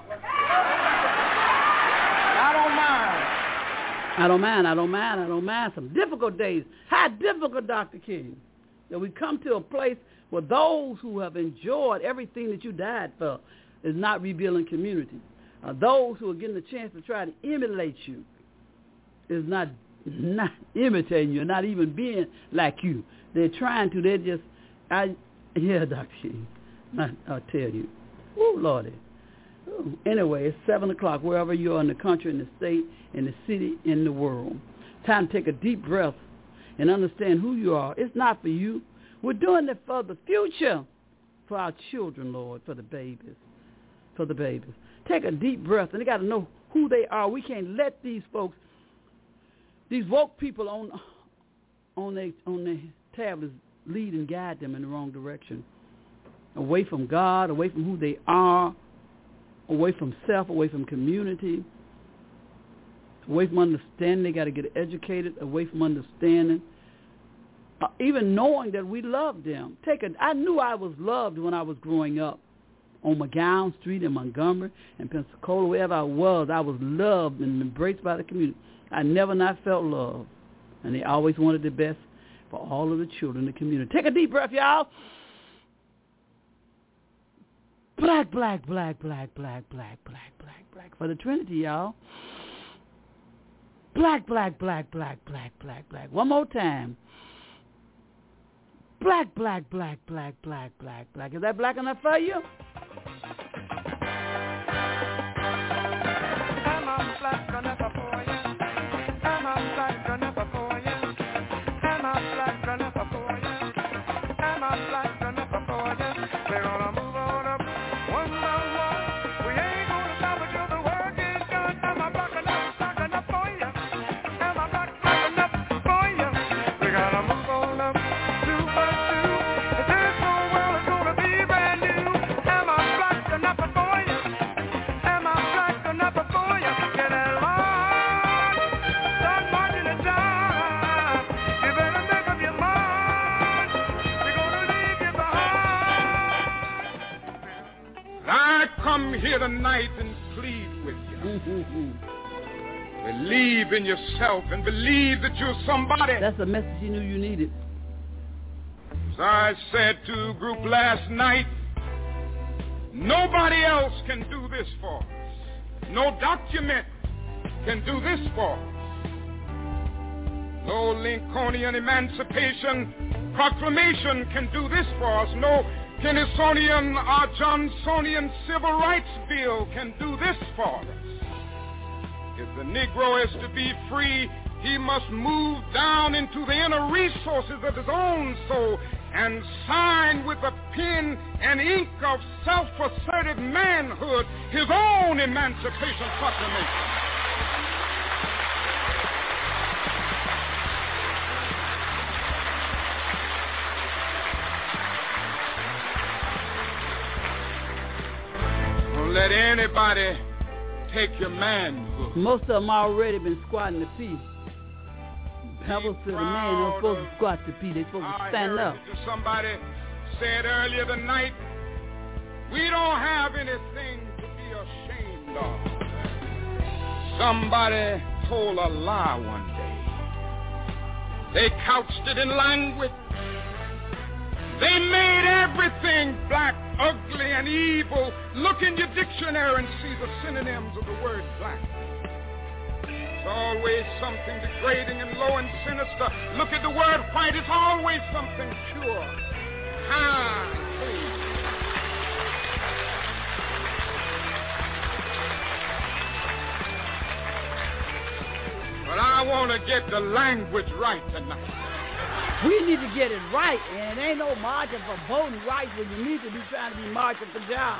I don't mind. I don't mind, I don't mind, I don't mind. Some difficult days. How difficult, Doctor King, that we come to a place where those who have enjoyed everything that you died for is not rebuilding community. Uh, those who are getting a chance to try to emulate you is not not imitating you, not even being like you. They're trying to. They're just, I, yeah, Doctor King, I, I'll tell you. Oh, Lordy. Ooh. Anyway, it's seven o'clock wherever you are in the country, in the state, in the city, in the world. Time to take a deep breath and understand who you are. It's not for you. We're doing it for the future, for our children, Lord, for the babies, for the babies. Take a deep breath, and they got to know who they are. We can't let these folks, these woke people on on their on their tablets lead and guide them in the wrong direction, away from God, away from who they are, away from self, away from community, away from understanding. They got to get educated, away from understanding, uh, even knowing that we love them. Take a, I knew I was loved when I was growing up on McGowan Street in Montgomery and Pensacola, wherever I was. I was loved and embraced by the community. I never not felt love, and they always wanted the best for all of the children in the community. Take a deep breath, y'all. Black, black, black, black, black, black, black, black, black. For the Trinity, y'all. Black, black, black, black, black, black, black. One more time. Black, black, black, black, black, black, black. Is that black enough for you? I'm a black enough for you. I'm a black enough for you. I'm a black enough for you. I'm a black enough for you. We're gonna move on up one by one. We ain't gonna stop until the work is done. I'm a black enough, black enough for you. I'm a black, black enough for you. We gotta move on up two by two. This whole world is gonna be brand new. I'm a black enough for you. I'm a black enough for you. Get along, start marching it down. You better make up your mind. We're gonna leave you behind. I come here tonight and plead with you. Believe in yourself and believe that you're somebody. That's the message you knew you needed. As I said to a group last night, nobody else can do this for us. No document can do this for us. No Lincolnian Emancipation Proclamation can do this for us. No Kennysonian or Johnsonian Civil Rights Bill can do this for us. If the Negro is to be free, he must move down into the inner resources of his own soul and sign with a pen and ink of self-assertive manhood his own Emancipation Proclamation. Don't let anybody take your manhood. Most of them already been squatting the pee. Bible said the man ain't supposed to squat the pee. They supposed to stand up. Somebody said earlier tonight, we don't have anything to be ashamed of. Somebody told a lie one day. They couched it in language. They made everything black, ugly, and evil. Look in your dictionary and see the synonyms of the word black. It's always something degrading and low and sinister. Look at the word white. It's always something pure, high, clean. But I want to get the language right tonight. We need to get it right, and it ain't no margin for voting rights when you need to be trying to be marching for jobs.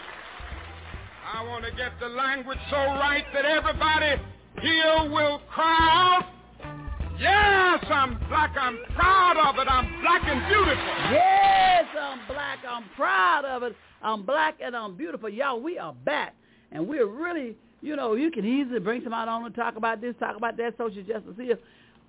I want to get the language so right that everybody here will cry out, yes, I'm black, I'm proud of it, I'm black and beautiful. Yes, I'm black, I'm proud of it, I'm black and I'm beautiful. Y'all, we are back, and we're really, you know, you can easily bring somebody on and talk about this, talk about that, social justice here.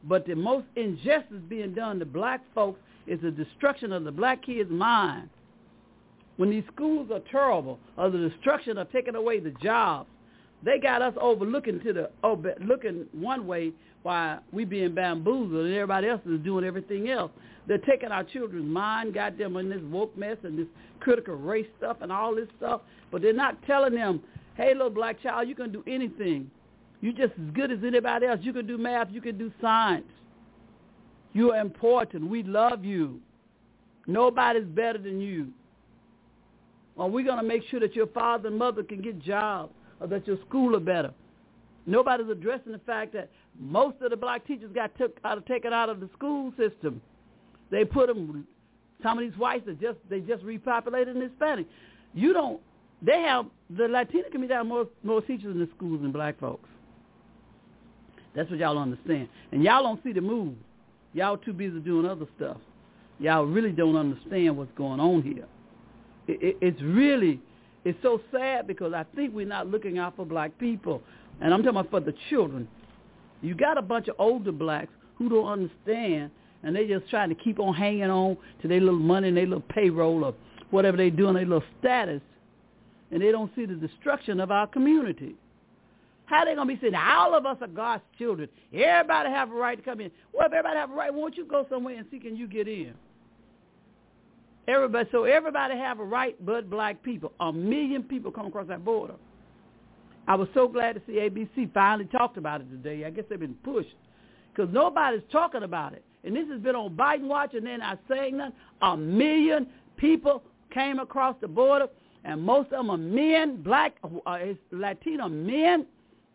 But the most injustice being done to black folks is the destruction of the black kids' mind. When these schools are terrible, or the destruction of taking away the jobs, they got us overlooking to the over, looking one way while we being bamboozled and everybody else is doing everything else. They're taking our children's mind, got them in this woke mess and this critical race stuff and all this stuff, but they're not telling them, hey, little black child, you can do anything. You're just as good as anybody else. You can do math. You can do science. You are important. We love you. Nobody's better than you. Or we're going to make sure that your father and mother can get jobs or that your school are better. Nobody's addressing the fact that most of the black teachers got took out, taken out of the school system. They put them, some of these whites that just they just repopulated in Hispanic. You don't. They have the Latino community have more more teachers in the schools than black folks. That's what y'all understand, and y'all don't see the move. Y'all too busy doing other stuff. Y'all really don't understand what's going on here. It, it, it's really it's so sad because I think we're not looking out for black people, and I'm talking about for the children. You got a bunch of older blacks who don't understand. And they just trying to keep on hanging on to their little money and their little payroll or whatever they do in their little status. And they don't see the destruction of our community. How they going to be saying, all of us are God's children. Everybody have a right to come in. Well, if everybody have a right, why don't you go somewhere and see can you get in? Everybody, so everybody have a right but black people. A million people come across that border. I was so glad to see A B C finally talked about it today. I guess they've been pushed because nobody's talking about it. And this has been on Biden Watch, and they're not saying nothing. A million people came across the border, and most of them are men, black, uh, Latino men,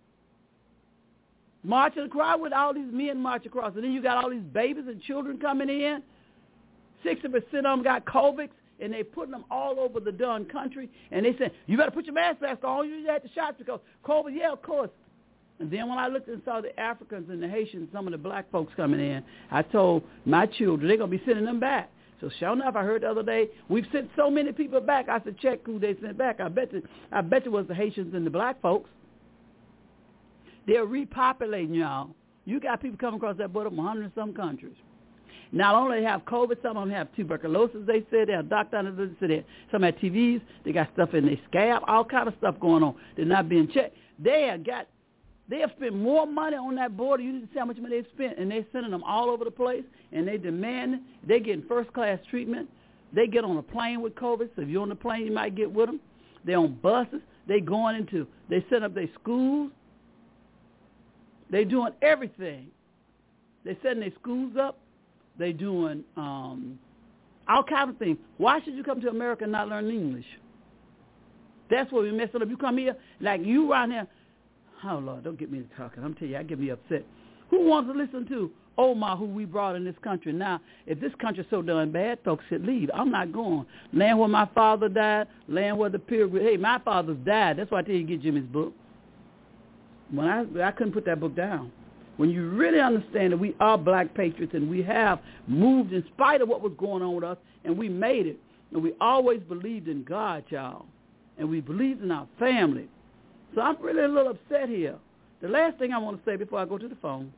marching across with all these men march across. And then you got all these babies and children coming in. sixty percent of them got COVID, and they putting them all over the darn country. And they said, you better put your mask back on. You had the shots because COVID, yeah, of course. And then when I looked and saw the Africans and the Haitians, some of the black folks coming in, I told my children, they're going to be sending them back. So sure enough, I heard the other day, we've sent so many people back. I said, check who they sent back. I bet you, I bet you it was the Haitians and the black folks. They're repopulating, y'all. You got people coming across that border from one hundred and some countries. Not only have COVID, some of them have tuberculosis, they said. They have doctor under they said some have T Vs. They got stuff in their scab, all kind of stuff going on. They're not being checked. They have got They have spent more money on that border. You didn't see how much money they spent, and they're sending them all over the place, and they demand, they're getting first-class treatment. They get on a plane with COVID, so if you're on the plane, you might get with them. They're on buses. They going into, they set up their schools. They're doing everything. They're setting their schools up. They're doing um, all kinds of things. Why should you come to America and not learn English? That's what we messed up. You come here, like you around here, oh, Lord, don't get me to talking. I'm telling you, I get me upset. Who wants to listen to Omar, who we brought in this country? Now, if this country's so done bad, folks should leave. I'm not going. Land where my father died, land where the pilgrim. Hey, my father's died. That's why I tell you to get Jimmy's book. When I, I couldn't put that book down. When you really understand that we are black patriots and we have moved in spite of what was going on with us, and we made it, and we always believed in God, y'all, and we believed in our family. So I'm really a little upset here. The last thing I want to say before I go to the phone,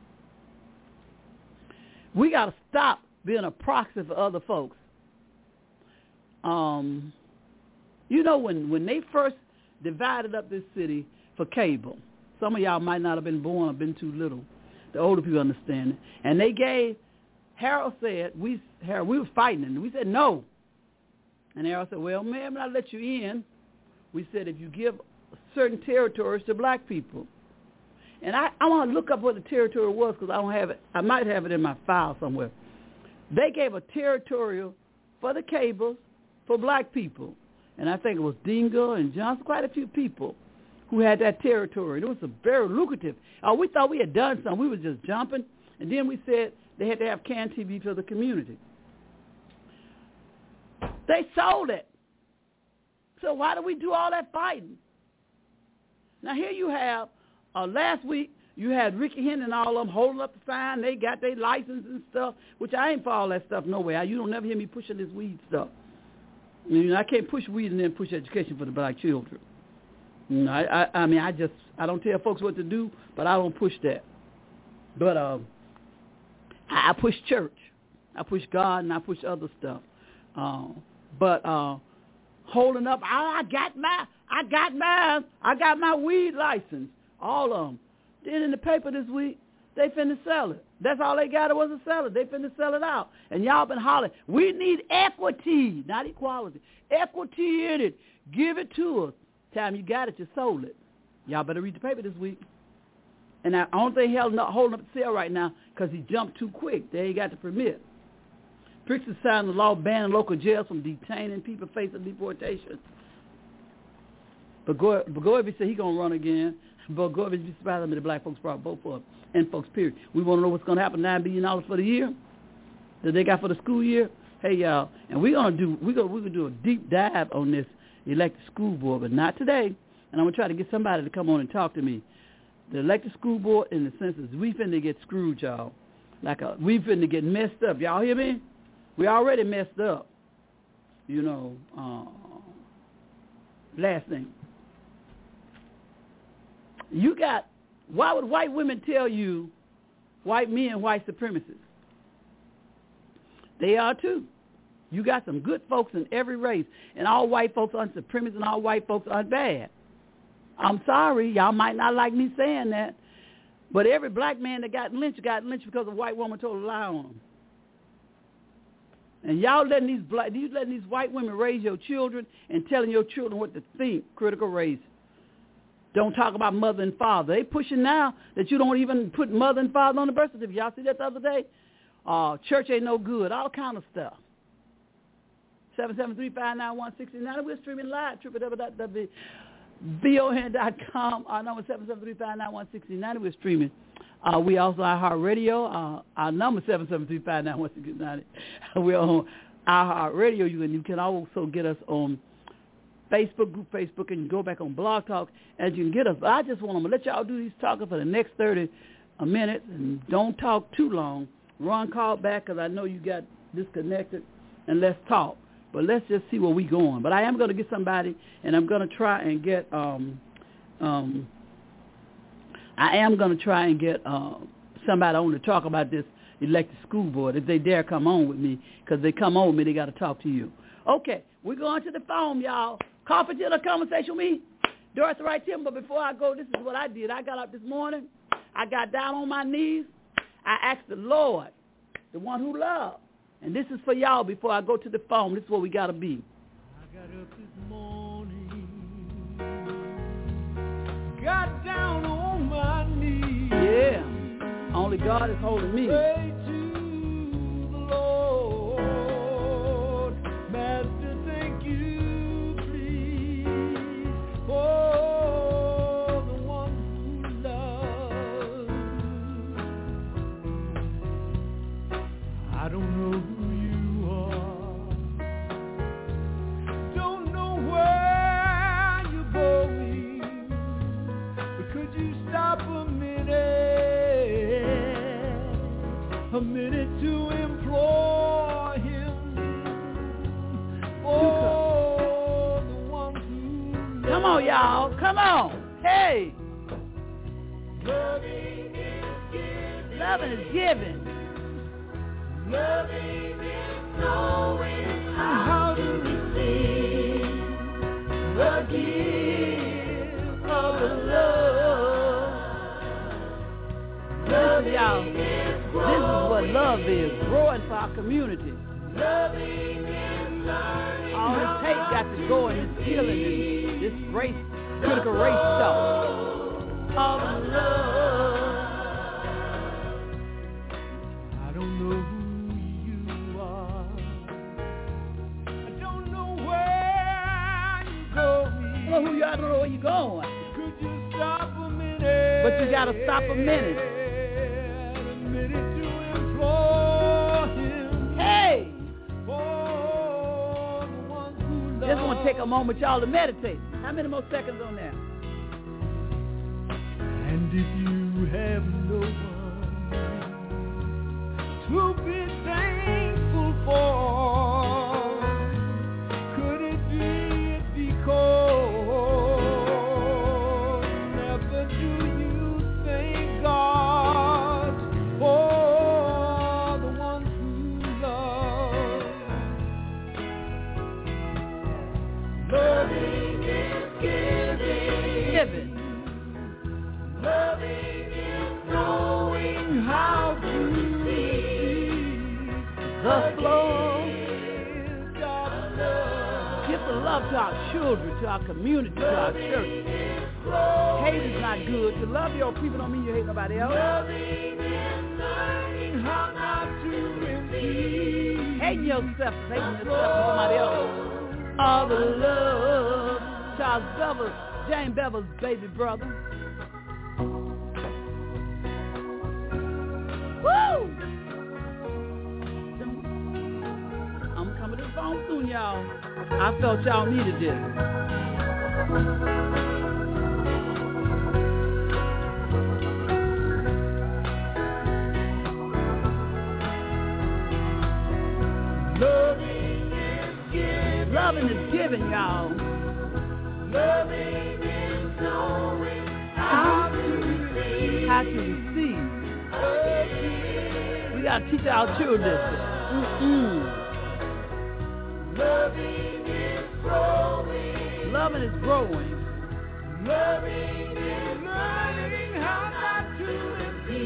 we got to stop being a proxy for other folks. Um, you know, when, when they first divided up this city for cable, some of y'all might not have been born or been too little. The older people understand it. And they gave, Harold said, we Harold, we were fighting, and we said no. And Harold said, well, ma'am, I'll let you in. We said, if you give certain territories to black people. And I, I want to look up what the territory was because I don't have it. I might have it in my file somewhere. They gave a territorial for the cables for black people. And I think it was Dingle and Johnson, quite a few people who had that territory. It was a very lucrative. Uh, we thought we had done something. We were just jumping. And then we said they had to have C A N T V for the community. They sold it. So why do we do all that fighting? Now, here you have, uh, last week, you had Ricky Henry and all of them holding up the sign. They got their license and stuff, which I ain't for all that stuff no way. You don't never hear me pushing this weed stuff. You know, I can't push weed and then push education for the black children. You know, I, I, I mean, I just, I don't tell folks what to do, but I don't push that. But uh, I, I push church. I push God and I push other stuff. Uh, but uh, holding up, I, I got my, I got my, I got my weed license. All of them. Then in the paper this week, they finna sell it. That's all they got, it was to sell it. They finna sell it out. And y'all been hollering, we need equity, not equality. Equity in it. Give it to us. Time you got it, you sold it. Y'all better read the paper this week. And I don't think he's holding up the sale right now because he jumped too quick. They ain't got the permit. Pritzker signed the law banning local jails from detaining people facing deportation. But Blagojevich said he's going to run again. Blagojevich be surprised how many black folks brought both for and folks, period. We want to know what's going to happen, nine billion dollars for the year that they got for the school year. Hey, y'all, and we're going to do, we're going we're gonna do a deep dive on this elected school board, but not today. And I'm going to try to get somebody to come on and talk to me. The elected school board, in the sense is we finna get screwed, y'all. Like a, we finna get messed up. Y'all hear me? We already messed up. You know, uh, last thing. You got, why would white women tell you white men white supremacists? They are too. You got some good folks in every race, and all white folks aren't supremacists and all white folks aren't bad. I'm sorry, y'all might not like me saying that, but every black man that got lynched got lynched because a white woman told a lie on him. And y'all letting these black, you letting these white women raise your children and telling your children what to think. Critical race. Don't talk about mother and father. They pushing now that you don't even put mother and father on the birth certificate. Y'all see that the other day? Uh, church ain't no good. All kind of stuff. seven seven three, five nine one, six nine. We're streaming live. w w w dot v o n dot com. Our number seven seven three, five nine one, six nine. We're streaming. Uh, we also iHeartRadio. Uh, our number seven seven three, five nine one, six nine. We're on iHeartRadio. You can, you can also get us on Facebook group, Facebook, and you go back on Blog Talk, and you can get us. I just want to let y'all do these talking for the next thirty minutes, and don't talk too long. Ron called back because I know you got disconnected, and let's talk. But let's just see where we going. But I am going to get somebody, and I'm going to try and get, um, um, I am going to try and get uh, somebody on to talk about this elected school board, if they dare come on with me, because they come on with me, they got to talk to you. Okay, we're going to the phone, y'all. Coffee dinner conversation with me, Doris Wright Tim. But before I go, this is what I did. I got up this morning. I got down on my knees. I asked the Lord, the one who loved. And this is for y'all before I go to the phone. This is where we got to be. I got up this morning, got down on my knees. Yeah. Only God is holding me. Pray to the Lord, Master, thank you, please, for the one who loves. I don't know who you are, don't know where you're going, but could you stop a minute, a minute to implore him for the one who loves. Come on, y'all. Come on. Hey. Loving is giving. Loving is giving. Loving is knowing how to receive the gift of the love. Listen, y'all. This is what love is. Growing for our community. Loving is learning. All this hate got to go and this killing this, this race, critical race stuff. Of love. I don't know who you are. I don't know where you're going. Well, who you? I don't know where you're going. Could you stop a minute? But you got to stop a minute. A minute to implore him. Hey. For the one who loves. Just want to take a moment, y'all, to meditate. How many more seconds on that? And if you have no one to be thankful for, could it be because never do you thank God for love to our children, to our community, to our church. Hate is not good. To love your people don't mean you hate nobody else. Hate yourself is hating yourself for somebody else. All the love. Charles Bevel, James Bevel's baby brother. Woo! I'm coming to the phone soon, y'all. I felt y'all needed this. Loving is giving. Loving is giving, y'all. Loving is knowing how to receive. How to receive. We gotta teach our children. Mm-mm. Loving is growing. Loving is growing. Loving is learning how not to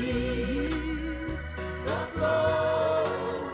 impede the flow.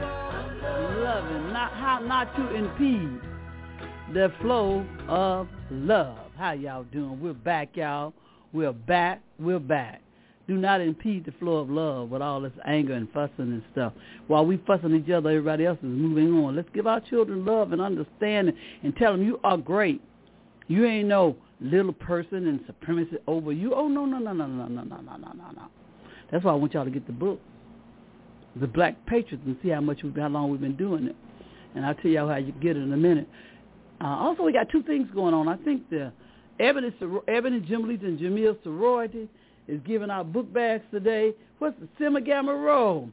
Loving, not how not to impede the flow of love. How y'all doing? We're back, y'all. We're back. We're back. Do not impede the flow of love with all this anger and fussing and stuff. While we fussing each other, everybody else is moving on. Let's give our children love and understanding and tell them you are great. You ain't no little person and supremacy over you. Oh, no, no, no, no, no, no, no, no, no, no, no. That's why I want y'all to get the book, The Black Patriots, and see how much we've, how long we've been doing it. And I'll tell y'all how you get it in a minute. Uh, also, we got two things going on. I think the Ebony, Ebony Jimlees and Jamil Sorority is giving out book bags today. What's the Sigma Gamma Rho?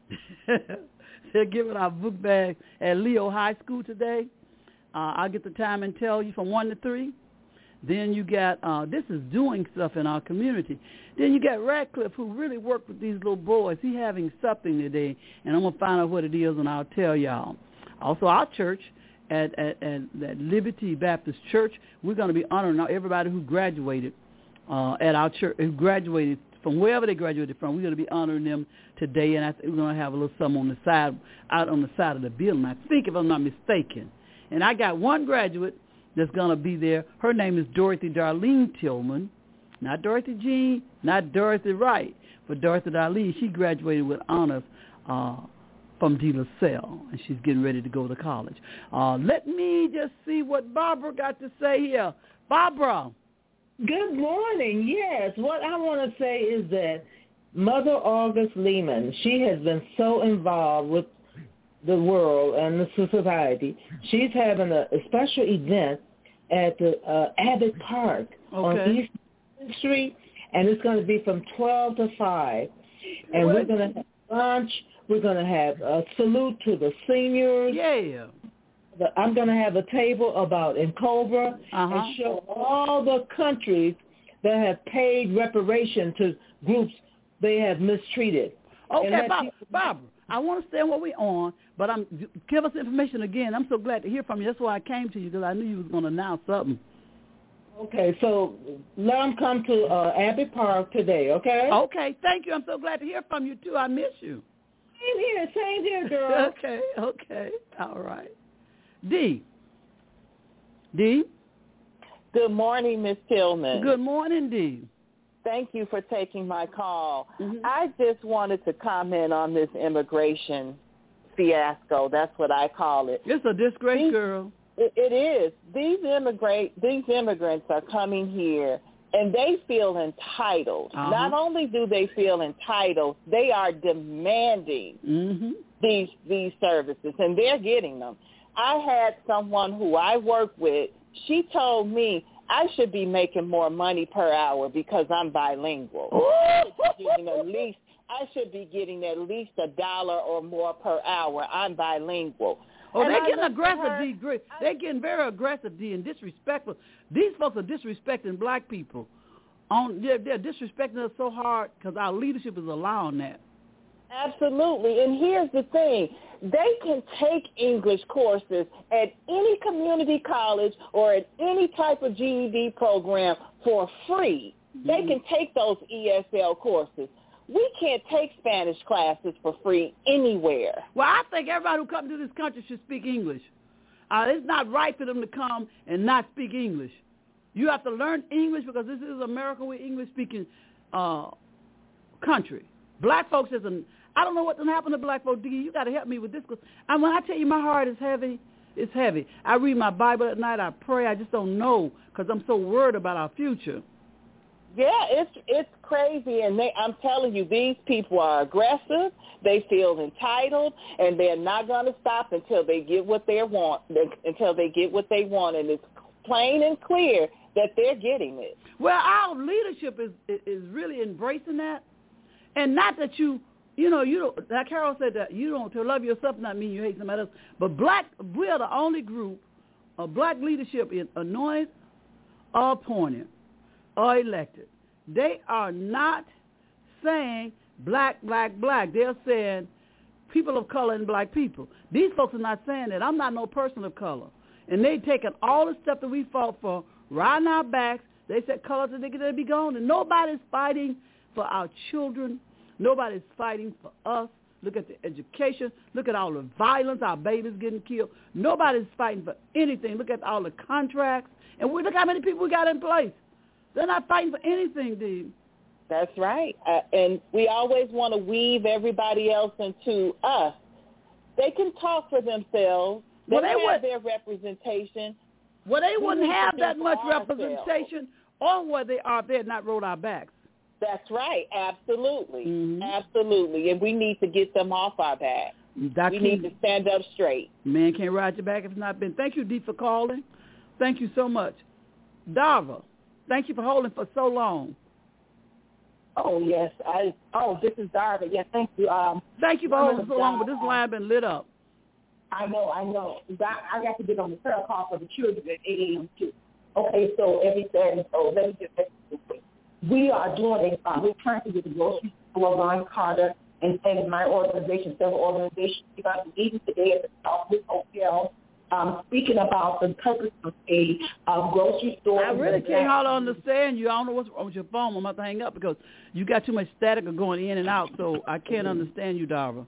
They're giving out book bags at Leo High School today. Uh, I'll get the time and tell you from one to three. Then you got, uh, this is doing stuff in our community. Then you got Radcliffe, who really worked with these little boys. He's having something today, and I'm going to find out what it is, and I'll tell y'all. Also, our church, at, at, at, at Liberty Baptist Church, we're going to be honoring everybody who graduated uh, at our church, who graduated from wherever they graduated from. We're going to be honoring them today, and I think we're going to have a little something on the side, out on the side of the building, I think, if I'm not mistaken. And I got one graduate that's going to be there. Her name is Dorothy Darlene Tillman. Not Dorothy Jean, not Dorothy Wright, but Dorothy Darlene. She graduated with honors uh, from De La Salle, and she's getting ready to go to college. Uh, let me just see what Barbara got to say here. Barbara. Good morning. Yes, what I want to say is that Mother August Lehman, she has been so involved with the world and the society. She's having a, a special event at the uh, Abbott Park okay. on East Street, and it's going to be from twelve to five. And what? We're going to have lunch. We're going to have a salute to the seniors. Yeah. The, I'm going to have a table about in Cobra uh-huh. and show all the countries that have paid reparation to groups they have mistreated. Okay, Bob, Barbara, I want to stay on what we're on, but I'm give us information again. I'm so glad to hear from you. That's why I came to you, because I knew you was going to announce something. Okay, so let them come to uh, Abbey Park today, okay? Okay, thank you. I'm so glad to hear from you, too. I miss you. Same here, same here, girl. okay, okay, all right. D. D. Good morning, Miss Tillman. Good morning, D. Thank you for taking my call. Mm-hmm. I just wanted to comment on this immigration fiasco. That's what I call it. It's a disgrace, these, girl. It, it is. These immigrate, these immigrants are coming here, and they feel entitled. Uh-huh. Not only do they feel entitled, they are demanding mm-hmm. these these services, and they're getting them. I had someone who I work with. She told me I should be making more money per hour because I'm bilingual. I should be getting at least I should be getting at least a dollar or more per hour. I'm bilingual. Oh, and they're I getting aggressive, her, D. They're getting very aggressive, D, and disrespectful. These folks are disrespecting black people. On they're, they're disrespecting us so hard because our leadership is allowing that. Absolutely. And here's the thing. They can take English courses at any community college or at any type of G E D program for free. Mm-hmm. They can take those E S L courses. We can't take Spanish classes for free anywhere. Well, I think everybody who comes to this country should speak English. Uh, it's not right for them to come and not speak English. You have to learn English because this is America with English-speaking uh, country. Black folks is an, I don't know what's going to happen to black folks. Diggy, you got to help me with this. Cause, and when I tell you my heart is heavy, it's heavy. I read my Bible at night. I pray. I just don't know because I'm so worried about our future. Yeah, it's it's crazy, and they, I'm telling you, these people are aggressive. They feel entitled, and they're not going to stop until they get what they want. Until they get what they want, and it's plain and clear that they're getting it. Well, our leadership is is really embracing that, and not that you, you know, you don't. Like Carol said, that you don't to love yourself not mean you hate somebody else. But black, we are the only group of black leadership is anointed or appointed or elected. They are not saying black, black, black. They're saying people of color and black people. These folks are not saying that. I'm not no person of color. And they taking all the stuff that we fought for, riding our backs. They said color to nigga, they be gone. And nobody's fighting for our children. Nobody's fighting for us. Look at the education. Look at all the violence. Our babies getting killed. Nobody's fighting for anything. Look at all the contracts. And we, look how many people we got in place. They're not fighting for anything, dude. That's right. Uh, and we always want to weave everybody else into us. They can talk for themselves. They, well, they have would, their representation. Well, they we wouldn't have that much ourselves. representation on where they are if they had not rolled our backs. That's right. Absolutely. Mm-hmm. Absolutely. And we need to get them off our back. That we need to stand up straight. Man can't ride your back if it's not been. Thank you, Dee, for calling. Thank you so much. Darva, thank you for holding for so long. Oh, yes. I. Oh, this is Darva. Yes, thank you. Um, thank you for holding so long, but this line been lit up. I know, I know. I got to get on the prayer call for the children at eight a.m. too. Okay, so every Saturday, so let me just make this quick. We are doing a, uh, we're trying to get the grocery store, Ron Carter, and, and my organization, several organizations, we got a meeting today at the Southwood Hotel, um, speaking about the purpose of a uh, grocery store. I really can't hardly understand you. I don't know what's wrong with your phone. I'm about to hang up because you got too much static going in and out, so I can't understand you, Darva.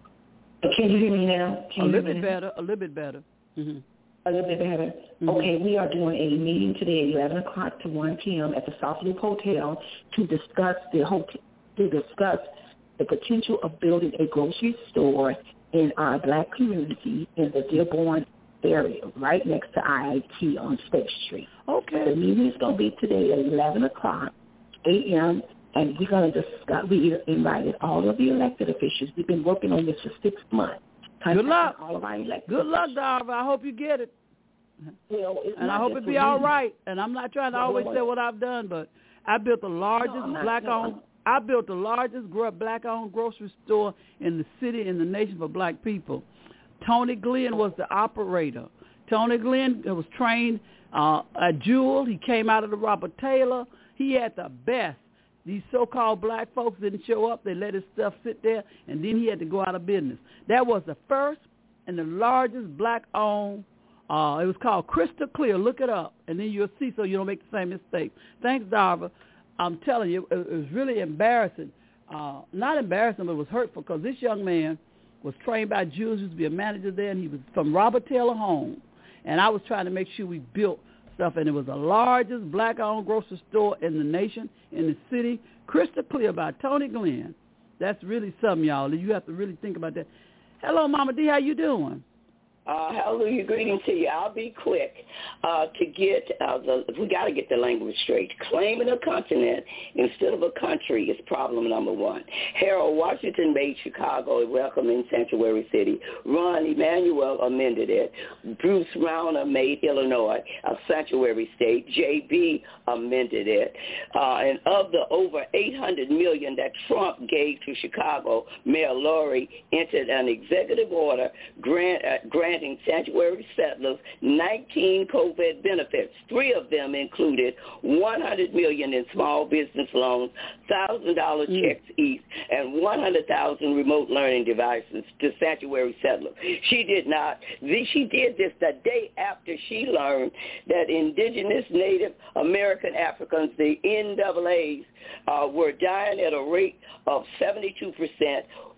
Can you hear me now? Can a you little hear bit me better, a little bit better. Mm-hmm. A little bit better. Mm-hmm. Okay, we are doing a meeting today at eleven o'clock to one p.m. at the South Loop Hotel to discuss the hotel, to discuss the potential of building a grocery store in our black community in the Dearborn area, right next to I I T on State Street. Okay. The meeting is going to be today at eleven o'clock a.m., and we're going to discuss, we invited all of the elected officials. We've been working on this for six months. Good luck. All of our elected Good luck, Darva. I hope you get it. Well, and I hope it be all right. And I'm not trying to always say what I've done, but I built the largest no, black-owned, no. I built the largest black-owned grocery store in the city, in the nation for black people. Tony Glenn was the operator. Tony Glenn was trained uh, at Jewel. He came out of the Robert Taylor. He had the best. These so-called black folks didn't show up. They let his stuff sit there, and then he had to go out of business. That was the first and the largest black-owned. Uh, it was called Crystal Clear. Look it up, and then you'll see so you don't make the same mistake. Thanks, Darva. I'm telling you, it, it was really embarrassing. Uh, not embarrassing, but it was hurtful because this young man was trained by Jules, used to be a manager there, and he was from Robert Taylor Home. And I was trying to make sure we built stuff, and it was the largest black-owned grocery store in the nation, in the city, Crystal Clear by Tony Glenn. That's really something, y'all. You have to really think about that. Hello, Mama D. How you doing? Uh, hallelujah, greeting to you. I'll be quick uh, to get uh, the. We got to get the language straight. Claiming a continent instead of a country is problem number one. Harold Washington made Chicago a welcoming sanctuary city. Ron Emanuel amended it. Bruce Rauner made Illinois a sanctuary state. J B amended it. Uh, and of the over eight hundred million dollars that Trump gave to Chicago, Mayor Lurie entered an executive order grant. Uh, grant granting sanctuary settlers nineteen COVID benefits. Three of them included one hundred million dollars in small business loans, one thousand dollars mm. checks each, and one hundred thousand remote learning devices to sanctuary settlers. She did not. She did this the day after she learned that indigenous Native American Africans, the N double A's, uh, were dying at a rate of seventy-two percent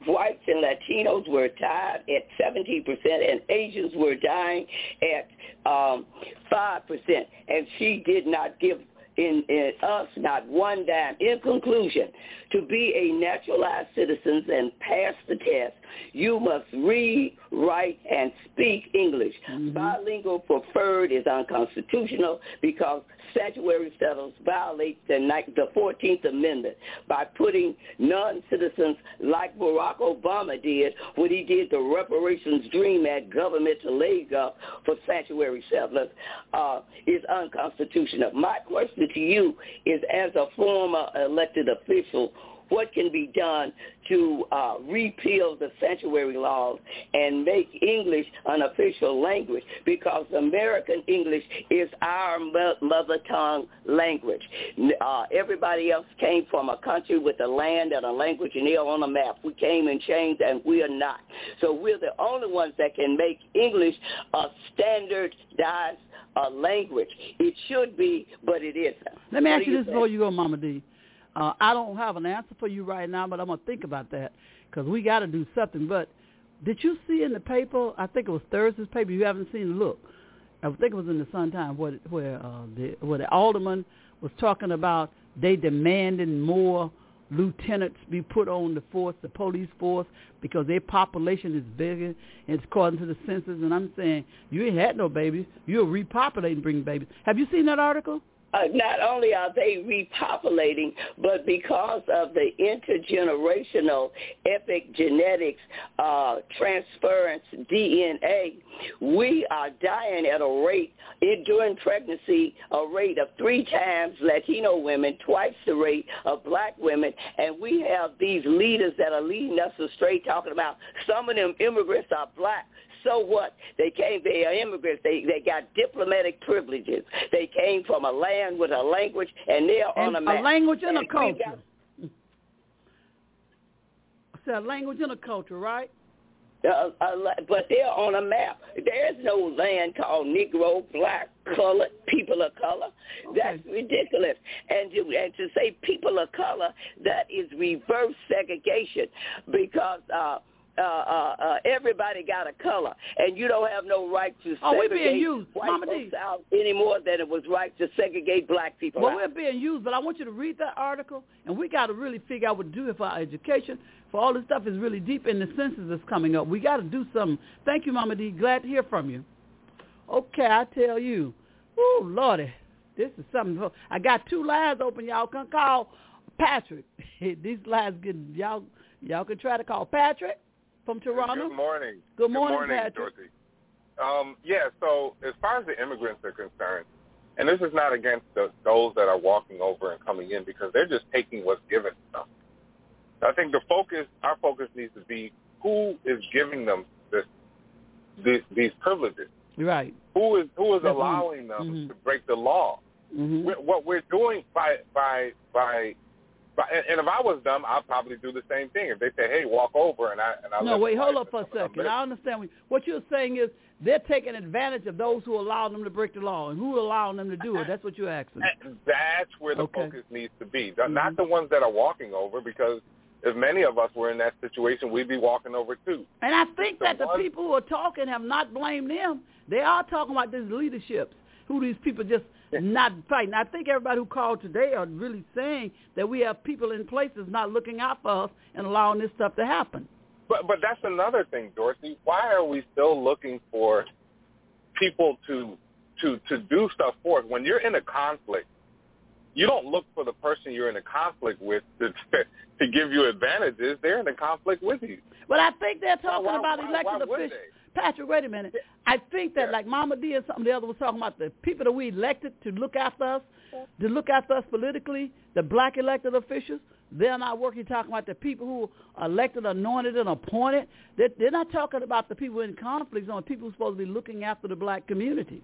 whites and Latinos were tied at seventeen percent, and Asians were dying at um, five percent. And she did not give in, in us not one dime. In conclusion, to be a naturalized citizen and pass the test, you must read, write, and speak English. Mm-hmm. Bilingual preferred is unconstitutional because sanctuary settles violate the, the fourteenth Amendment by putting non-citizens like Barack Obama did when he did the reparations dream at governmental leg up for sanctuary settlers uh, is unconstitutional. My question to you is, as a former elected official, what can be done to uh, repeal the sanctuary laws and make English an official language? Because American English is our mother tongue language. Uh, everybody else came from a country with a land and a language, and they're on a map. We came in chains, and we are not. So we're the only ones that can make English a standardized uh, language. It should be, but it isn't. Let me what ask you this think? before you go, Mama D. Uh, I don't have an answer for you right now, but I'm going to think about that because we got to do something. But did you see in the paper, I think it was Thursday's paper, you haven't seen it, look, I think it was in the Sun Times where, where, uh, the, where the alderman was talking about they demanding more lieutenants be put on the force, the police force, because their population is bigger, and it's according to the census. And I'm saying, you ain't had no babies. You're repopulating, bringing babies. Have you seen that article? Uh, not only are they repopulating, but because of the intergenerational epigenetics uh, transference D N A, we are dying at a rate, in, during pregnancy, a rate of three times Latino women, twice the rate of black women, and we have these leaders that are leading us astray talking about some of them immigrants are black. So what? They came, they are immigrants. They they got diplomatic privileges. They came from a land with a language, and they're and on a map. A language and, and a culture. Got, it's a language and a culture, right? Uh, uh, but they're on a map. There's no land called Negro, black, colored, people of color. Okay. That's ridiculous. And to, and to say people of color, that is reverse segregation because uh, uh, uh, uh, everybody got a color, and you don't have no right to oh, segregate we're being used. white Mama folks D. out any more than it was right to segregate black people well, out. Well, we're being used, but I want you to read that article, and we got to really figure out what to do for our education. For all this stuff is really deep in the census that's coming up. We got to do something. Thank you, Mama D. Glad to hear from you. Okay, I tell you. Oh, Lordy. This is something. I got two lines open. Y'all can call Patrick. These lines, can, y'all y'all can try to call Patrick from Toronto. Good morning. Good morning, Good morning, Patrick. Dorothy. Um, yeah, so as far as the immigrants are concerned, and this is not against the, those that are walking over and coming in because they're just taking what's given to them. I think the focus, our focus needs to be who is giving them this, this these privileges. Right. Who is who is That's allowing them mm-hmm. to break the law? Mm-hmm. We're, what we're doing by by by, by and, and if I was them, I'd probably do the same thing. If they say, "Hey, walk over," and I and I no, wait, hold up for a second. second. I understand what, what you're saying is they're taking advantage of those who allow them to break the law, and who allowing them to do it. That's what you're asking. That's where the okay. focus needs to be, not mm-hmm. the ones that are walking over, because if many of us were in that situation, we'd be walking over too. And I think the that the one, people who are talking have not blamed them. They are talking about these leaderships, who these people just not fighting. I think everybody who called today are really saying that we have people in places not looking out for us and allowing this stuff to happen. But but that's another thing, Dorothy. Why are we still looking for people to to to do stuff for us when you're in a conflict? You don't look for the person you're in a conflict with to to give you advantages. They're in a conflict with you. But I think they're talking why, about why, elected why officials. Patrick, wait a minute. I think that, like Mama D and something, the other was talking about the people that we elected to look after us, to look after us politically, the black elected officials. They're not working talking about the people who are elected, anointed, and appointed. They're, they're not talking about the people in conflicts on people who are supposed to be looking after the black community.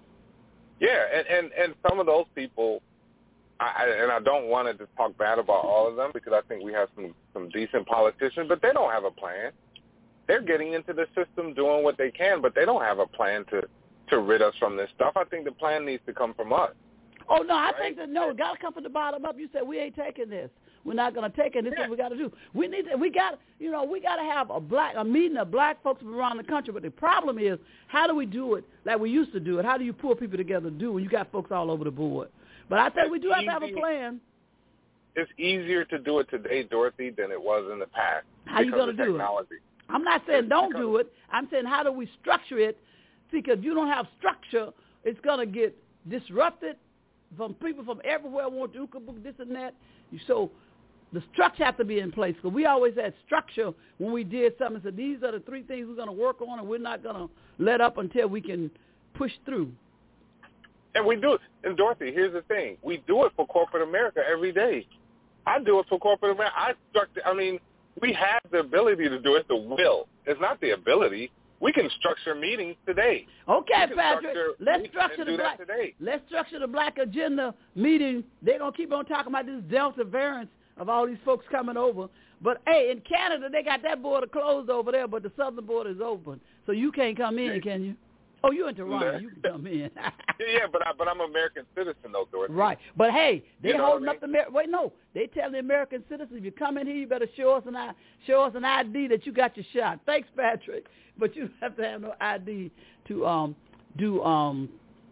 Yeah, and, and, and some of those people, I, and I don't want to just talk bad about all of them because I think we have some, some decent politicians, but they don't have a plan. They're getting into the system, doing what they can, but they don't have a plan to, to rid us from this stuff. I think the plan needs to come from us. Oh, no, I right? think that, no, it got to come from the bottom up. You said we ain't taking this. We're not going to take it. This is what we got to do. We need to, we got, you know, we got to have a black, a meeting of black folks from around the country. But the problem is, how do we do it like we used to do it? How do you pull people together to do when you got folks all over the board? But I think it's we do have easy. to have a plan. It's easier to do it today, Dorothy, than it was in the past. How you going to do technology. it? I'm not saying don't do it. I'm saying how do we structure it? See, because if you don't have structure, it's going to get disrupted from people from everywhere want to book this and that. So the structure has to be in place. Because we always had structure when we did something. So these are the three things we're going to work on, and we're not going to let up until we can push through. And we do it. And, Dorothy, here's the thing. We do it for corporate America every day. I do it for corporate America. I structure, I mean, we have the ability to do it, the will. It's not the ability. We can structure meetings today. Okay, Patrick. Let's structure the black. Today. Let's structure the black agenda meeting. They're gonna keep on talking about this Delta variant of all these folks coming over. But hey, in Canada they got that border closed over there, but the southern border is open, so you can't come in, can you? Oh, you're in Toronto. You can come in. yeah, yeah, but I, but I'm an American citizen though, Dorothy. Right, but hey, they you know holding I mean? up the Amer- wait. No, they tell the American citizens, if you come in here, you better show us an I- show us an I D that you got your shot. Thanks, Patrick, but you have to have no I D to um do um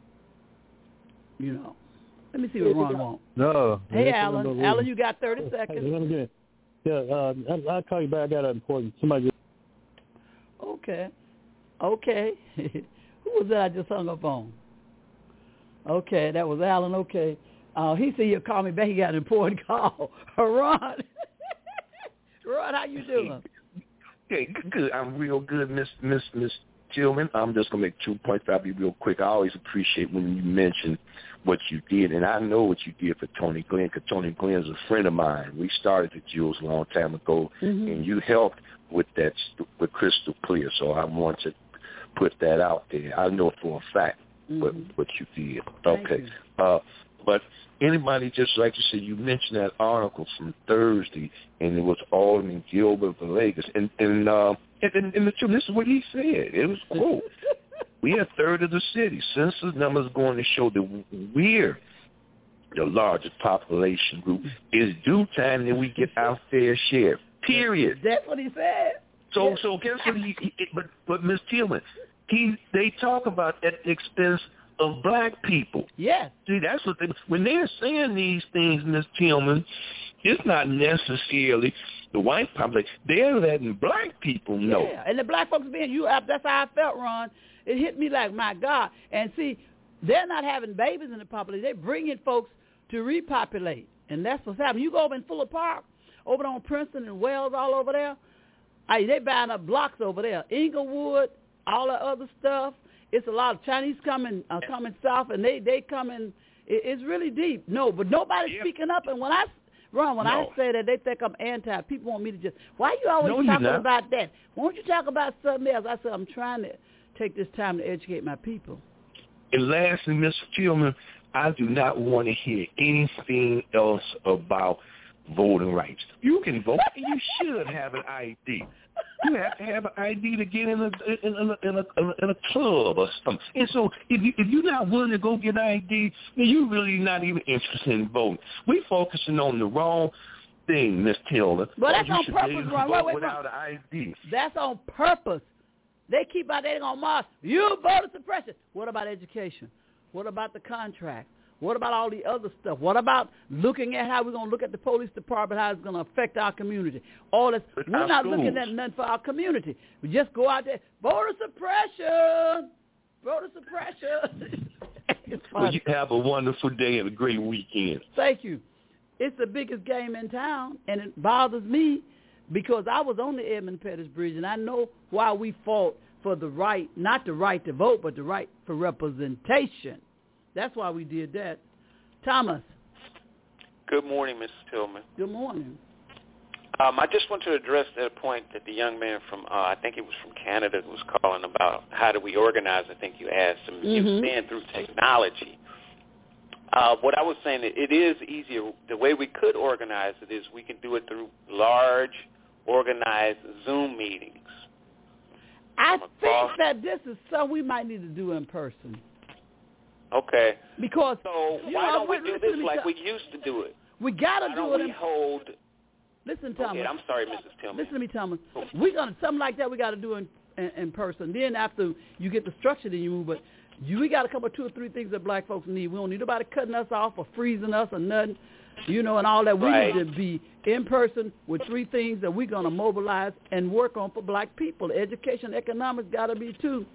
you know. Let me see what Ron wants. No. Hey, Alan. Alan, you got thirty seconds. Hey, yeah, uh, I'll call you back. I got an important. Somebody. Just... Okay. Okay. Who was that I just hung up on? Okay, that was Alan. Okay. Uh, he said he'll call me back. He got an important call. Ron. Ron, how you doing? Okay, good, good. I'm real good, Miss Miss Miss Tillman. I'm just gonna make two points. I'll be real quick. I always appreciate when you mention what you did, and I know what you did for Tony Glenn, because Tony Glenn is a friend of mine. We started the Jewels a long time ago, mm-hmm. and you helped with that with Crystal Clear. So I want to put that out there. I know for a fact mm-hmm. what what you did. Thank okay, you. Uh, but anybody, just like you said, you mentioned that article from Thursday, and it was Alderman Gilbert Villegas, and and uh, and, and the truth, this is what he said. It was quote. We are a third of the city. Census numbers going to show that we're the largest population group. It's due time that we get our fair share. Period. That's what he said. So, yes. so guess what? He, he, but, but Miz Tillman, he they talk about at the expense of black people. Yes. See, that's what they when they're saying these things, Miz Tillman. It's not necessarily the white public. They're letting black people know. Yeah, and the black folks being you. That's how I felt, Ron. It hit me like, my God. And see, they're not having babies in the population. They're bringing folks to repopulate. And that's what's happening. You go over in Fuller Park, over on Princeton and Wells, all over there. I, they buying up blocks over there. Inglewood, all that other stuff. It's a lot of Chinese coming uh, coming south, and they, they coming. It, it's really deep. No, but nobody's yeah. speaking up. And when I, Ron, when no. I say that, they think I'm anti. People want me to just, why are you always no, talking about that? Why don't you talk about something else? I said, I'm trying to take this time to educate my people. And lastly, Mister Tillman, I do not want to hear anything else about voting rights. You can vote, and you should have an I D. You have to have an I D to get in a in a, in a, in a club or something. And so, if you if you're not willing to go get an I D, then you're really not even interested in voting. We're focusing on the wrong thing, Miss Tillman. Well, that's on purpose, Ron. Wait, wait, without an I D. That's on purpose. They keep out there on Mars. You voter suppression. What about education? What about the contract? What about all the other stuff? What about looking at how we're going to look at the police department, how it's going to affect our community? All this. But we're not schools. looking at nothing for our community. We just go out there. Voter suppression. Voter suppression. Well, you have a wonderful day and a great weekend. Thank you. It's the biggest game in town, and it bothers me because I was on the Edmund Pettus Bridge, and I know why we fought for the right, not the right to vote, but the right for representation. That's why we did that. Thomas. Good morning, Missus Tillman. Good morning. Um, I just want to address that point that the young man from, uh, I think it was from Canada, was calling about how do we organize. I think you asked him. Mm-hmm. You were saying through technology. Uh, what I was saying, it is easier. The way we could organize it is we can do it through large, organized Zoom meetings. I think that this is something we might need to do in person. Okay. Because so you why know, don't we do this like t- we used to do it? We gotta why do don't it. We in, hold. Listen, Thomas. Okay, I'm sorry, Missus Tillman. Listen to me, Thomas. We're gonna something like that. We gotta do in, in in person. Then after you get the structure, then you move. But you, we got a couple, two or three things that black folks need. We don't need nobody cutting us off or freezing us or nothing. You know, and all that. We right. need to be in person with three things that we're gonna mobilize and work on for black people. Education, economics gotta be too.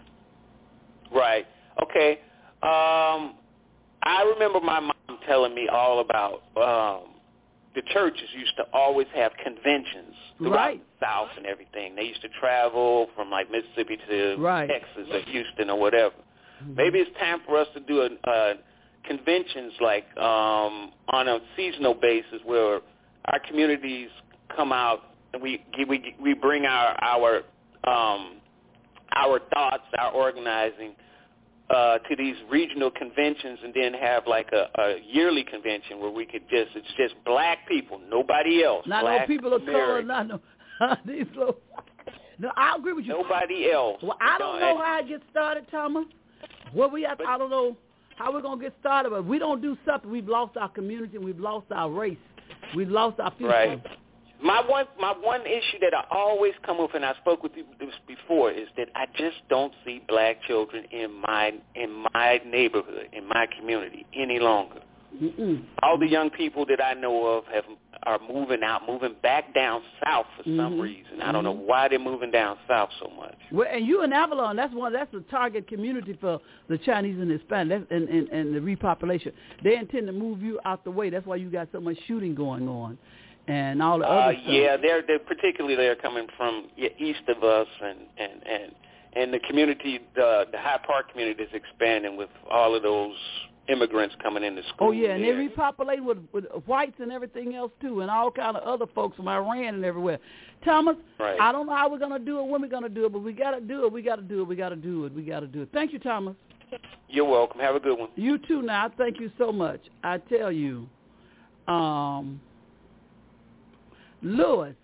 Right. Okay. Um, I remember my mom telling me all about um, the churches used to always have conventions throughout right. the South and everything. They used to travel from like Mississippi to right. Texas or Houston or whatever. Mm-hmm. Maybe it's time for us to do a, a conventions like um, on a seasonal basis where our communities come out and we we we bring our our um, our thoughts, our organizing uh, to these regional conventions, and then have like a, a yearly convention where we could just it's just black people, nobody else. Not black no people of color, not no these little. No, I agree with you. Nobody else. Well, I don't know how it gets started, Thomas. Well, we have. To, I don't know how we're gonna get started, but if we don't do something, we've lost our community, and we've lost our race, we've lost our future. Right. My one, my one issue that I always come with, and I spoke with you this before, is that I just don't see black children in my in my neighborhood, in my community, any longer. Mm-mm. All the young people that I know of have are moving out, moving back down south for mm-hmm. some reason. I don't know why they're moving down south so much. Well, and you in Avalon, that's one. That's the target community for the Chinese and Hispanic and, and, and the repopulation. They intend to move you out the way. That's why you got so much shooting going on. And all the other uh, stuff. Yeah, they're, they're particularly they're coming from yeah, east of us, and and and, and the community, the the High Park community is expanding with all of those immigrants coming into school. Oh yeah, and there. they repopulate with with whites and everything else too, and all kind of other folks from Iran and everywhere. Thomas, right. I don't know how we're gonna do it, when we're gonna do it, but we gotta do it. We gotta do it. We gotta do it. We gotta do it. Thank you, Thomas. You're welcome. Have a good one. You too. Now, thank you so much. I tell you, um. Lewis.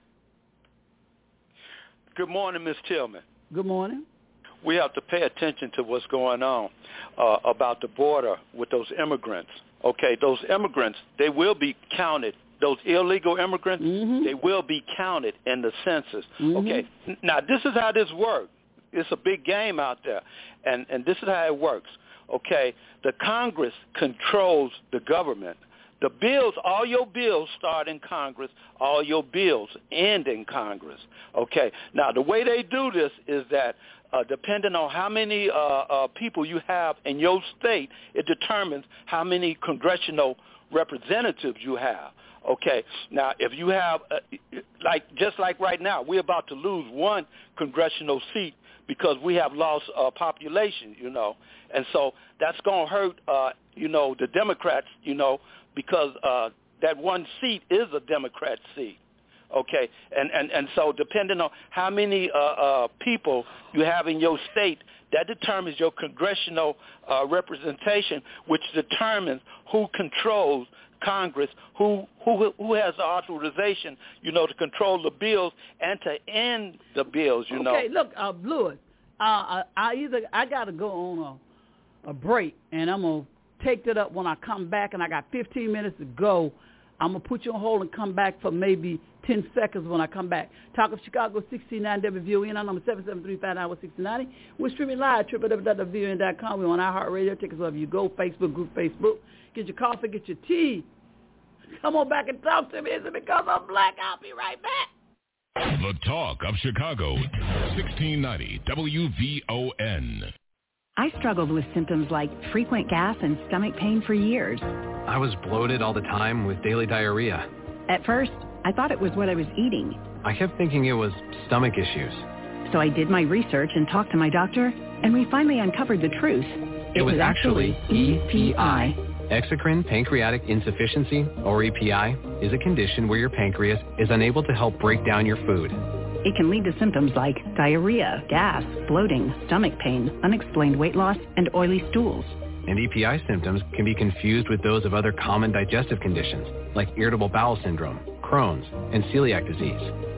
Good morning, Miz Tillman. Good morning. We have to pay attention to what's going on uh, about the border with those immigrants. Okay, those immigrants, they will be counted. Those illegal immigrants, mm-hmm. they will be counted in the census. Mm-hmm. Okay, now this is how this works. It's a big game out there, and, and this is how it works. Okay, the Congress controls the government. The bills, all your bills start in Congress, all your bills end in Congress. Okay. Now, the way they do this is that uh, depending on how many uh, uh, people you have in your state, it determines how many congressional representatives you have. Okay. Now, if you have, uh, like just like right now, we're about to lose one congressional seat because we have lost uh, population, you know. And so that's going to hurt, uh, you know, the Democrats, you know, because uh, that one seat is a Democrat seat, okay? And, and, and so depending on how many uh, uh, people you have in your state, that determines your congressional uh, representation, which determines who controls Congress, who, who who has the authorization, you know, to control the bills and to end the bills, you know. Okay, look, uh, Lewis, uh, I, I either I got to go on a, a break, and I'm going to take that up when I come back, and I got fifteen minutes to go. I'm going to put you on hold and come back for maybe ten seconds when I come back. Talk of Chicago, sixty-nine W V O N, our number seven seven three five nine one six nine zero. We're streaming live, w w w dot v o n dot com. We're on iHeartRadio. Take us wherever you go, Facebook, group Facebook. Get your coffee, get your tea. Come on back and talk to me. Is it because I'm black? I'll be right back. The Talk of Chicago, sixteen ninety W V O N. I struggled with symptoms like frequent gas and stomach pain for years. I was bloated all the time with daily diarrhea. At first, I thought it was what I was eating. I kept thinking it was stomach issues. So I did my research and talked to my doctor, and we finally uncovered the truth. It, it was, was actually E P I. Exocrine pancreatic insufficiency, or E P I, is a condition where your pancreas is unable to help break down your food. It can lead to symptoms like diarrhea, gas, bloating, stomach pain, unexplained weight loss, and oily stools. And E P I symptoms can be confused with those of other common digestive conditions, like irritable bowel syndrome, Crohn's, and celiac disease.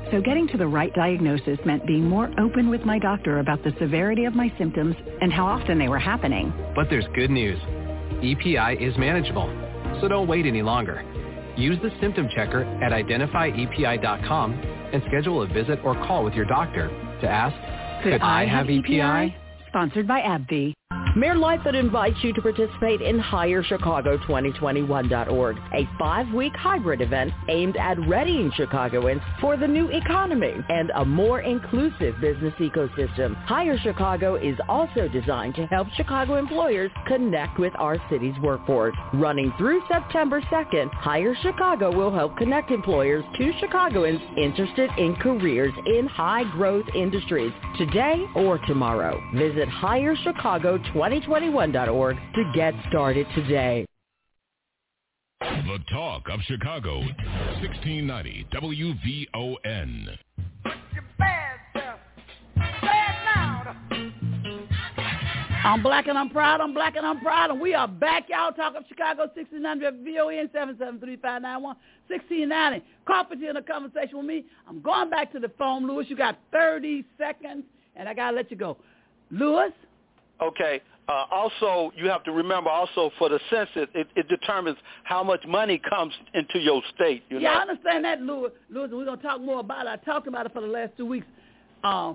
So getting to the right diagnosis meant being more open with my doctor about the severity of my symptoms and how often they were happening. But there's good news. E P I is manageable, so don't wait any longer. Use the symptom checker at identify E P I dot com and schedule a visit or call with your doctor to ask, could, could I, I have E P I? Sponsored by AbbVie. Mayor Lightfoot invites you to participate in Hire Chicago twenty twenty-one dot org, a five-week hybrid event aimed at readying Chicagoans for the new economy and a more inclusive business ecosystem. Hire Chicago is also designed to help Chicago employers connect with our city's workforce. Running through September second, Hire Chicago will help connect employers to Chicagoans interested in careers in high-growth industries today or tomorrow. Visit Hire Chicago twenty twenty-one dot org to get started today. The Talk of Chicago, sixteen ninety W V O N. I'm black and I'm proud, I'm black and I'm proud, and we are back, y'all. Talk of Chicago, sixteen ninety W V O N, seven seven three, five nine one, one six nine zero. Carpenter in a conversation with me. I'm going back to the phone, Lewis. You got thirty seconds, and I got to let you go. Lewis? Okay. Uh, also, you have to remember also for the census, it, it determines how much money comes into your state. You yeah, know? I understand that, Lewis. Lewis, we're going to talk more about it. I talked about it for the last two weeks. Um,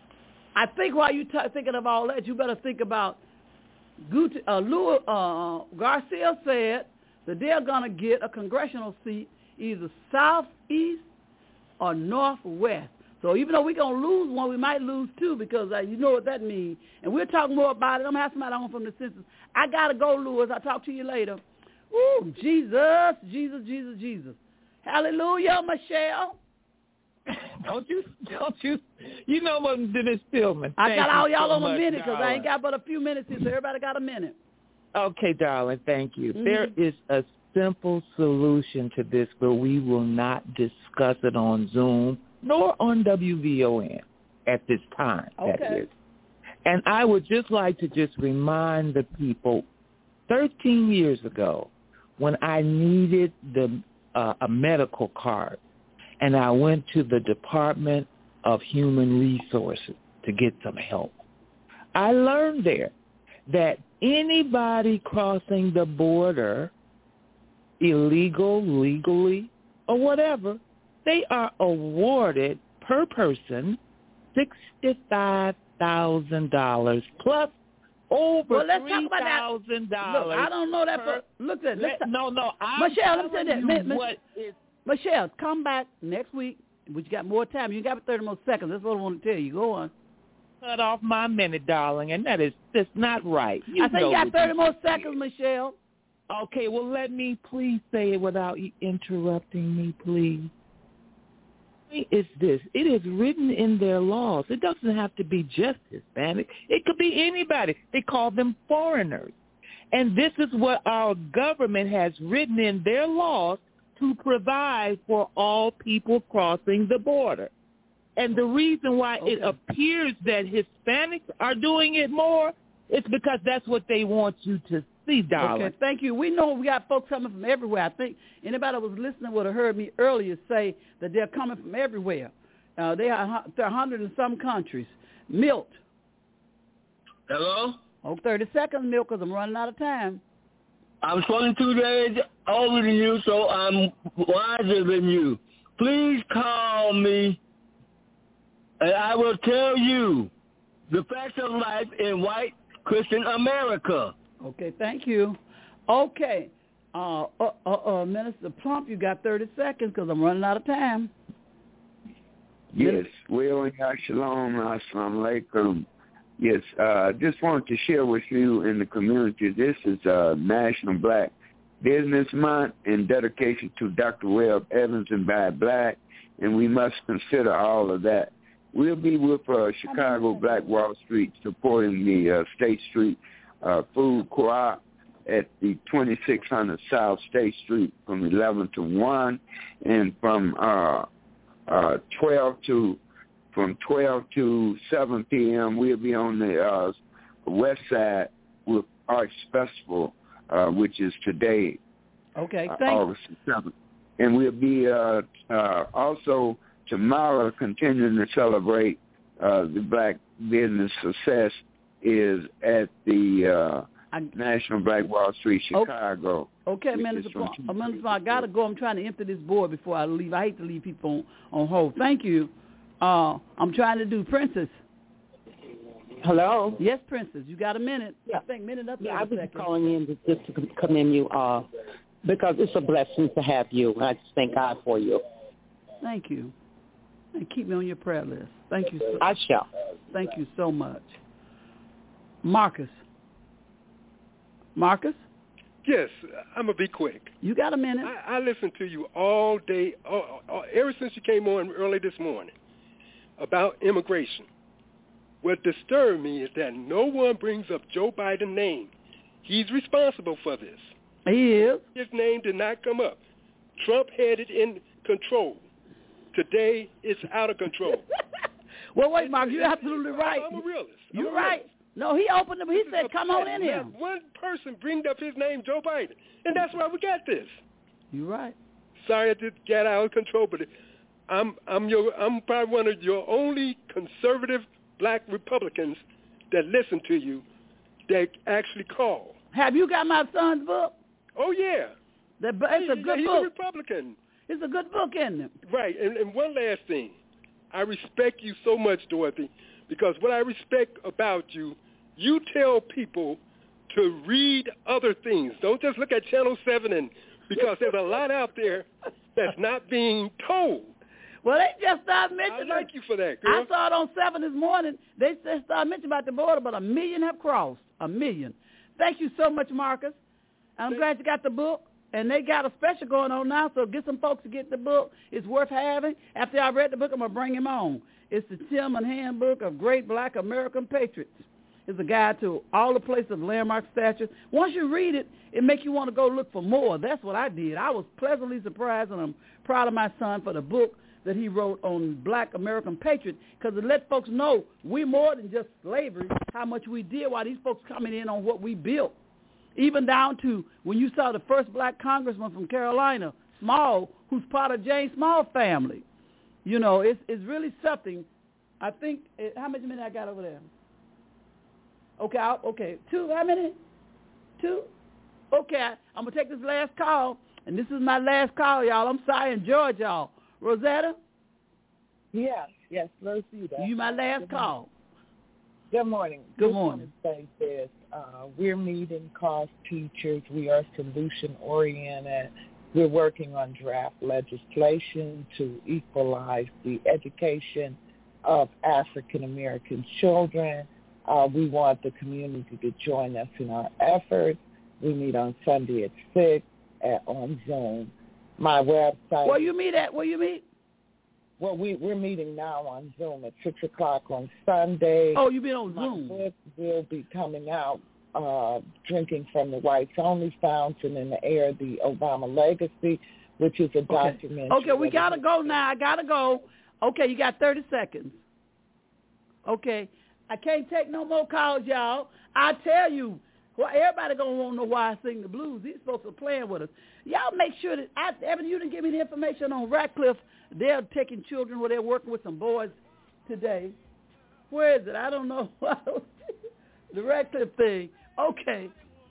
I think while you're t- thinking of all that, you better think about Gut- uh, Lewis, uh, Garcia said that they're going to get a congressional seat either southeast or northwest. So even though we're going to lose one, we might lose two because uh, you know what that means. And we'll talk more about it. I'm going to have somebody on from the census. I got to go, Lewis. I'll talk to you later. Ooh, Jesus, Jesus, Jesus, Jesus. Hallelujah, Michelle. Don't you, don't you, you know what, Dennis Stillman. I got all y'all so on a much, minute because I ain't darling. got but a few minutes here, so everybody got a minute. Okay, darling, thank you. Mm-hmm. There is a simple solution to this, but we will not discuss it on Zoom nor on W V O N at this time. Okay. That is. And I would just like to just remind the people, thirteen years ago, when I needed the uh, a medical card, and I went to the Department of Human Resources to get some help, I learned there that anybody crossing the border, illegal, legally, or whatever, they are awarded per person sixty-five thousand dollars plus over well, let's three talk about thousand that. dollars. Look, I don't know that, per, but look at let, no, no. I'm Michelle, let me say that. you Mi- what is, Michelle, come back next week. But you got more time. You got thirty more seconds. That's what I want to tell you. Go on. Cut off my minute, darling, and that is that's not right. You I think you got thirty more seconds, Michelle. Okay, well, let me please say it without interrupting me, please. Is this. It is written in their laws. It doesn't have to be just Hispanic. It could be anybody. They call them foreigners. And this is what our government has written in their laws to provide for all people crossing the border. And the reason why okay. it appears that Hispanics are doing it more is because that's what they want you to see, darling. Okay, thank you. We know we got folks coming from everywhere. I think anybody that was listening would have heard me earlier say that they're coming from everywhere. Uh, they are one hundred and some countries. Milt. Hello? Oh, thirty seconds, Milt, because I'm running out of time. I'm twenty-two days older than you, so I'm wiser than you. Please call me, and I will tell you the facts of life in white Christian America. Okay, thank you. Okay, uh, uh, uh, uh, Minister Plump, you got thirty seconds because I'm running out of time. Yes, well, shalom, assalamu alaikum. Yes, uh, just wanted to share with you in the community, this is uh, National Black Business Month in dedication to Doctor Webb Evans and Bad Black, and we must consider all of that. We'll be with uh, Chicago Black Wall Street supporting the uh, State Street uh, Food Co-op at the twenty-six hundred South State Street from eleven to one, and from uh, uh, twelve to From twelve to seven p.m., we'll be on the uh, west side with Arts Festival, uh, which is today, okay, uh, thanks. August seventh. And we'll be uh, uh, also tomorrow, continuing to celebrate uh, the Black business success, is at the uh, I, National Black Wall Street, Chicago. Okay, Minister Paul, uh, Minister Paul, I got to go. I'm trying to empty this board before I leave. I hate to leave people on, on hold. Thank you. Uh, I'm trying to do Princess. Hello? Yes, Princess. You got a minute? Yeah. I think minute up there. Yeah, I was second. calling in to, just to commend you uh, because it's a blessing to have you, and I just thank God for you. Thank you. And keep me on your prayer list. Thank you so I shall. Thank you so much. Marcus. Marcus? Yes, I'm going to be quick. You got a minute. I, I listened to you all day, all, all, ever since you came on early this morning about immigration. What disturbed me is that no one brings up Joe Biden's name. He's responsible for this. He is. His name did not come up. Trump had it in control. Today, it's out of control. Well, wait, Mark, you're absolutely right. I'm a realist. I'm You're a right. realist. No, he opened up. He said, come on in here. Not one person bring up his name, Joe Biden. And that's why we got this. You're right. Sorry I did get out of control, but I'm I'm your I'm probably one of your only conservative black Republicans that listen to you that actually call. Have you got my son's book? Oh, yeah. The, it's a good He's book. a Republican. It's a good book, isn't it? Right. And, and one last thing. I respect you so much, Dorothy, because what I respect about you, you tell people to read other things. Don't just look at Channel seven, and because there's a lot out there that's not being told. Well, they just started mentioning. I like you for that, girl. I saw it on seven this morning. They just started mentioning about the border, but a million have crossed. A million. Thank you so much, Marcus. I'm Thank glad you got the book. And they got a special going on now, so get some folks to get the book. It's worth having. After I read the book, I'm going to bring him on. It's the Tillman Handbook of Great Black American Patriots. It's a guide to all the places of landmark statues. Once you read it, it makes you want to go look for more. That's what I did. I was pleasantly surprised, and I'm proud of my son for the book that he wrote on black American patriots, because it let folks know we're more than just slavery, how much we did while these folks coming in on what we built. Even down to when you saw the first black congressman from Carolina, Small, who's part of James Small family. You know, it's it's really something. I think, it, how many minutes I got over there? Okay, I'll, okay, two, how many? Two? Okay, I, I'm going to take this last call, and this is my last call, y'all. I'm sorry, enjoy y'all. Rosetta? Yes, yes, let's see that. You my last Good call. Good morning. Good morning. I want to say this. Uh, we're meeting cost teachers. We are solution-oriented. We're working on draft legislation to equalize the education of African-American children. Uh, we want the community to join us in our efforts. We meet on Sunday at six at, on Zoom. My website. Where you meet at? Where you meet? Well, we, we're meeting now on Zoom at six o'clock on Sunday. Oh, you been on My Zoom? book will be coming out, uh, Drinking from the Whites Only Fountain in the Air, the Obama Legacy, which is a Okay. documentary. Okay, we got to go now. I got to go. Okay, you got thirty seconds. Okay. I can't take no more calls, y'all. I tell you, well, everybody going to want to know why I sing the blues. These folks are playing with us. Y'all make sure that, I, Evan, you didn't give me the information on Ratcliffe. They're taking children where they're working with some boys today. Where is it? I don't know. The Ratcliffe thing. Okay.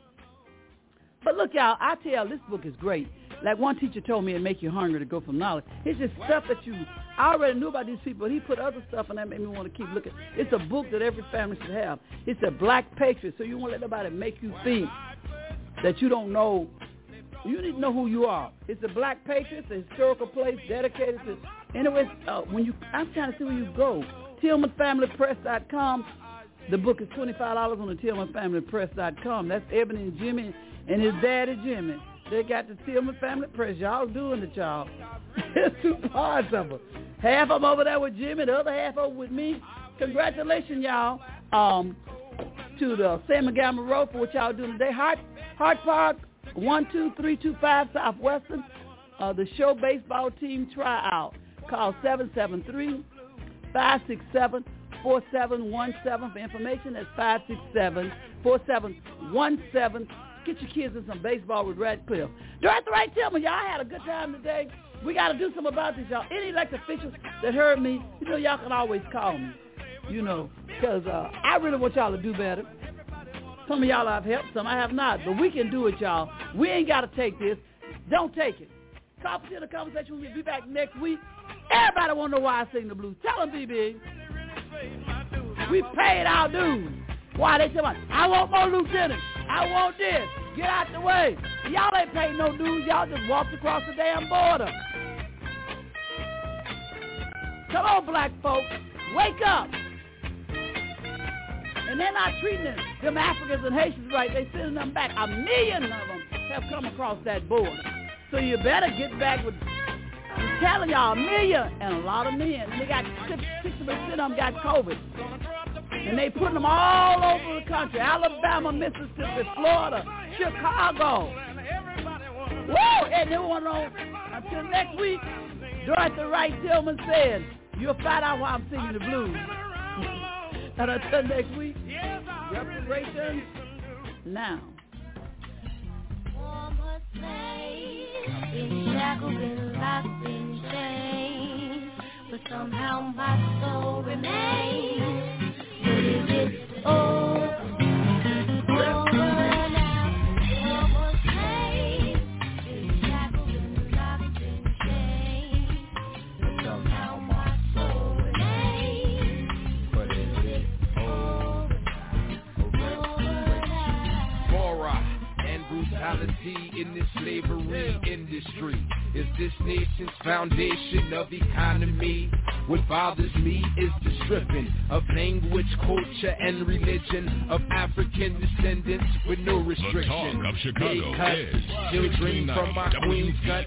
But look, y'all, I tell this book is great. Like one teacher told me, it make you hungry to go for knowledge. It's just stuff that you, I already knew about these people. He put other stuff in that made me want to keep looking. It's a book that every family should have. It's a black patriot, so you won't let nobody make you think that you don't know. You need to know who you are. It's a black patriot, it's a historical place dedicated to, anyways, uh, when you, I'm trying to see where you go. Tillman Family Press dot com. The book is twenty-five dollars on the Tillman Family Press dot com. That's Ebony and Jimmy and his daddy Jimmy. They got the Tillman Family Press. Y'all doing it, y'all. There's two parts of them. Half of them over there with Jimmy, the other half over with me. Congratulations, y'all, um, to the San Miguel Road for what y'all doing today. Hart, Hart Park, one two three two five Southwestern. Uh, the show baseball team tryout. Call seven seven three, five six seven, four seven one seven for information. That's five six seven, four seven one seven. Get your kids in some baseball with Radcliffe. Director Ray Tillman, y'all had a good time today. We got to do something about this, y'all. Any elected officials that heard me, you know, y'all can always call me, you know, because uh, I really want y'all to do better. Some of y'all I've helped, some I have not, but we can do it, y'all. We ain't got to take this. Don't take it. Call to the conversation. We'll be back next week. Everybody want to know why I sing the blues. Tell them, B B. We paid our dues. Why they tell me, I want more lieutenants. I want this. Get out the way. Y'all ain't paid no dues. Y'all just walked across the damn border. Come on, black folks. Wake up. And they're not treating them, them Africans and Haitians right. They're sending them back. A million of them have come across that border. So you better get back with, I'm telling y'all, a million and a lot of men. And they got sixty percent of them got COVID. And they putting them all over the country. Alabama, Mississippi, Florida, Chicago. Woo! And they want on until next week. Dorothy Wright Tillman said, you'll find out why I'm singing the blues. And until next week, reparations now. Been shackled, been locked in chains, but somehow my soul remains. But is it over? Over now, almost paid. Been shackled, been locked in chains, but somehow my soul remains. But is it over? Over now. Horror and brutality in this slavery industry is this nation's foundation of economy. What bothers me is the stripping of language, culture, and religion of African descendants with no restriction. The Talk of Chicago is children from my queen's gut.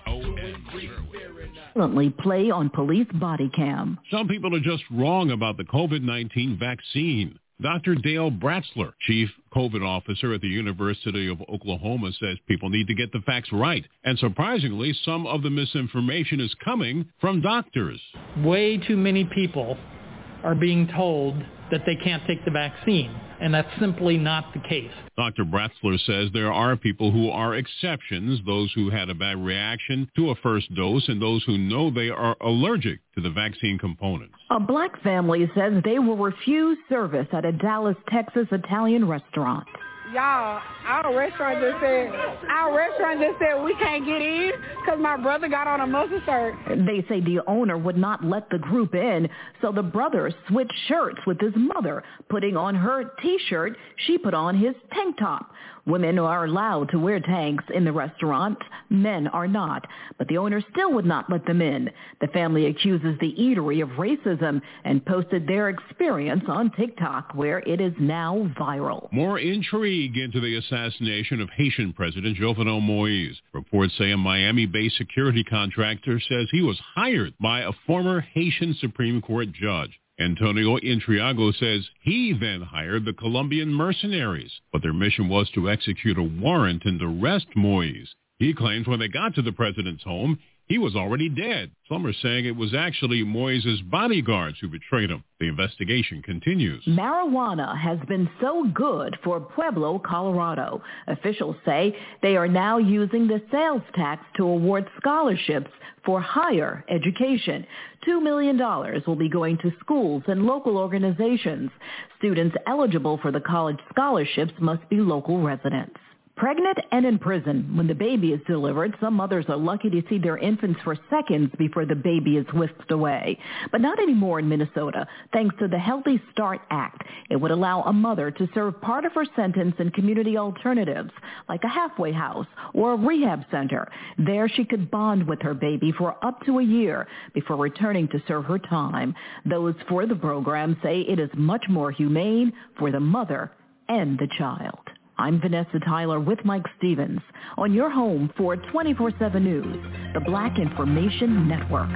Silently play on police body cam. Some people are just wrong about the COVID nineteen vaccine. Doctor Dale Bratzler, chief COVID officer at the University of Oklahoma, says people need to get the facts right. And surprisingly, some of the misinformation is coming from doctors. Way too many people are being told that they can't take the vaccine, and that's simply not the case. Doctor Bratzler says there are people who are exceptions, those who had a bad reaction to a first dose and those who know they are allergic to the vaccine components. A black family says they will refuse service at a Dallas, Texas Italian restaurant. Y'all, our restaurant just said, our restaurant just said we can't get in because my brother got on a muscle shirt. They say the owner would not let the group in, so the brother switched shirts with his mother, putting on her T-shirt, she put on his tank top. Women are allowed to wear tanks in the restaurant. Men are not. But the owner still would not let them in. The family accuses the eatery of racism and posted their experience on TikTok, where it is now viral. More intrigue into the assassination of Haitian President Jovenel Moise. Reports say a Miami-based security contractor says he was hired by a former Haitian Supreme Court judge. Antonio Intriago says he then hired the Colombian mercenaries, but their mission was to execute a warrant and arrest Moise. He claims when they got to the president's home, he was already dead. Some are saying it was actually Moise's bodyguards who betrayed him. The investigation continues. Marijuana has been so good for Pueblo, Colorado. Officials say they are now using the sales tax to award scholarships for higher education. Two million dollars will be going to schools and local organizations. Students eligible for the college scholarships must be local residents. Pregnant and in prison, when the baby is delivered, some mothers are lucky to see their infants for seconds before the baby is whisked away. But not anymore in Minnesota. Thanks to the Healthy Start Act, it would allow a mother to serve part of her sentence in community alternatives, like a halfway house or a rehab center. There she could bond with her baby for up to a year before returning to serve her time. Those for the program say it is much more humane for the mother and the child. I'm Vanessa Tyler with Mike Stevens on your home for twenty-four seven News, the Black Information Network.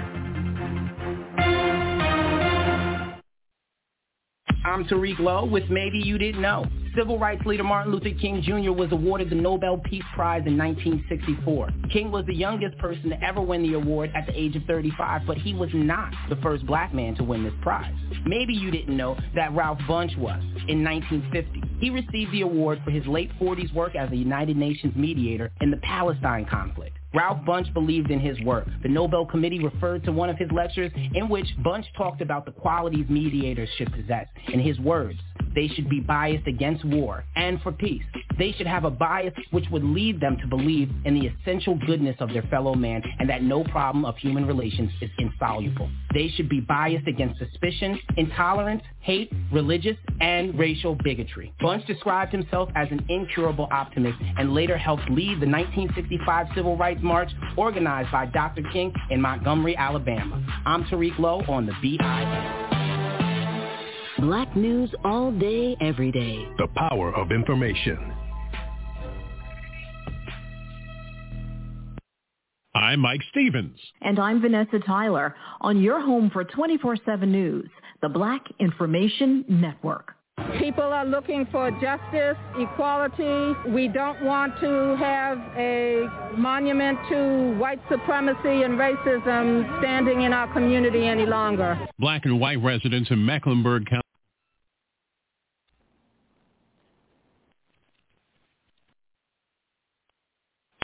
I'm Tariq Lowe with Maybe You Didn't Know. Civil rights leader Martin Luther King Junior was awarded the Nobel Peace Prize in nineteen sixty-four. King was the youngest person to ever win the award at the age of thirty-five, but he was not the first black man to win this prize. Maybe you didn't know that Ralph Bunche was. In nineteen fifty, he received the award for his late forties work as a United Nations mediator in the Palestine conflict. Ralph Bunche believed in his work. The Nobel Committee referred to one of his lectures in which Bunche talked about the qualities mediators should possess. In his words, they should be biased against war and for peace. They should have a bias which would lead them to believe in the essential goodness of their fellow man and that no problem of human relations is insoluble. They should be biased against suspicion, intolerance, hate, religious, and racial bigotry. Bunche described himself as an incurable optimist and later helped lead the nineteen sixty-five Civil Rights March organized by Doctor King in Montgomery, Alabama. I'm Tariq Lowe on the B I N. Black news all day, every day. The power of information. I'm Mike Stevens. And I'm Vanessa Tyler on your home for twenty-four seven News, the Black Information Network. People are looking for justice, equality. We don't want to have a monument to white supremacy and racism standing in our community any longer. Black and white residents in Mecklenburg County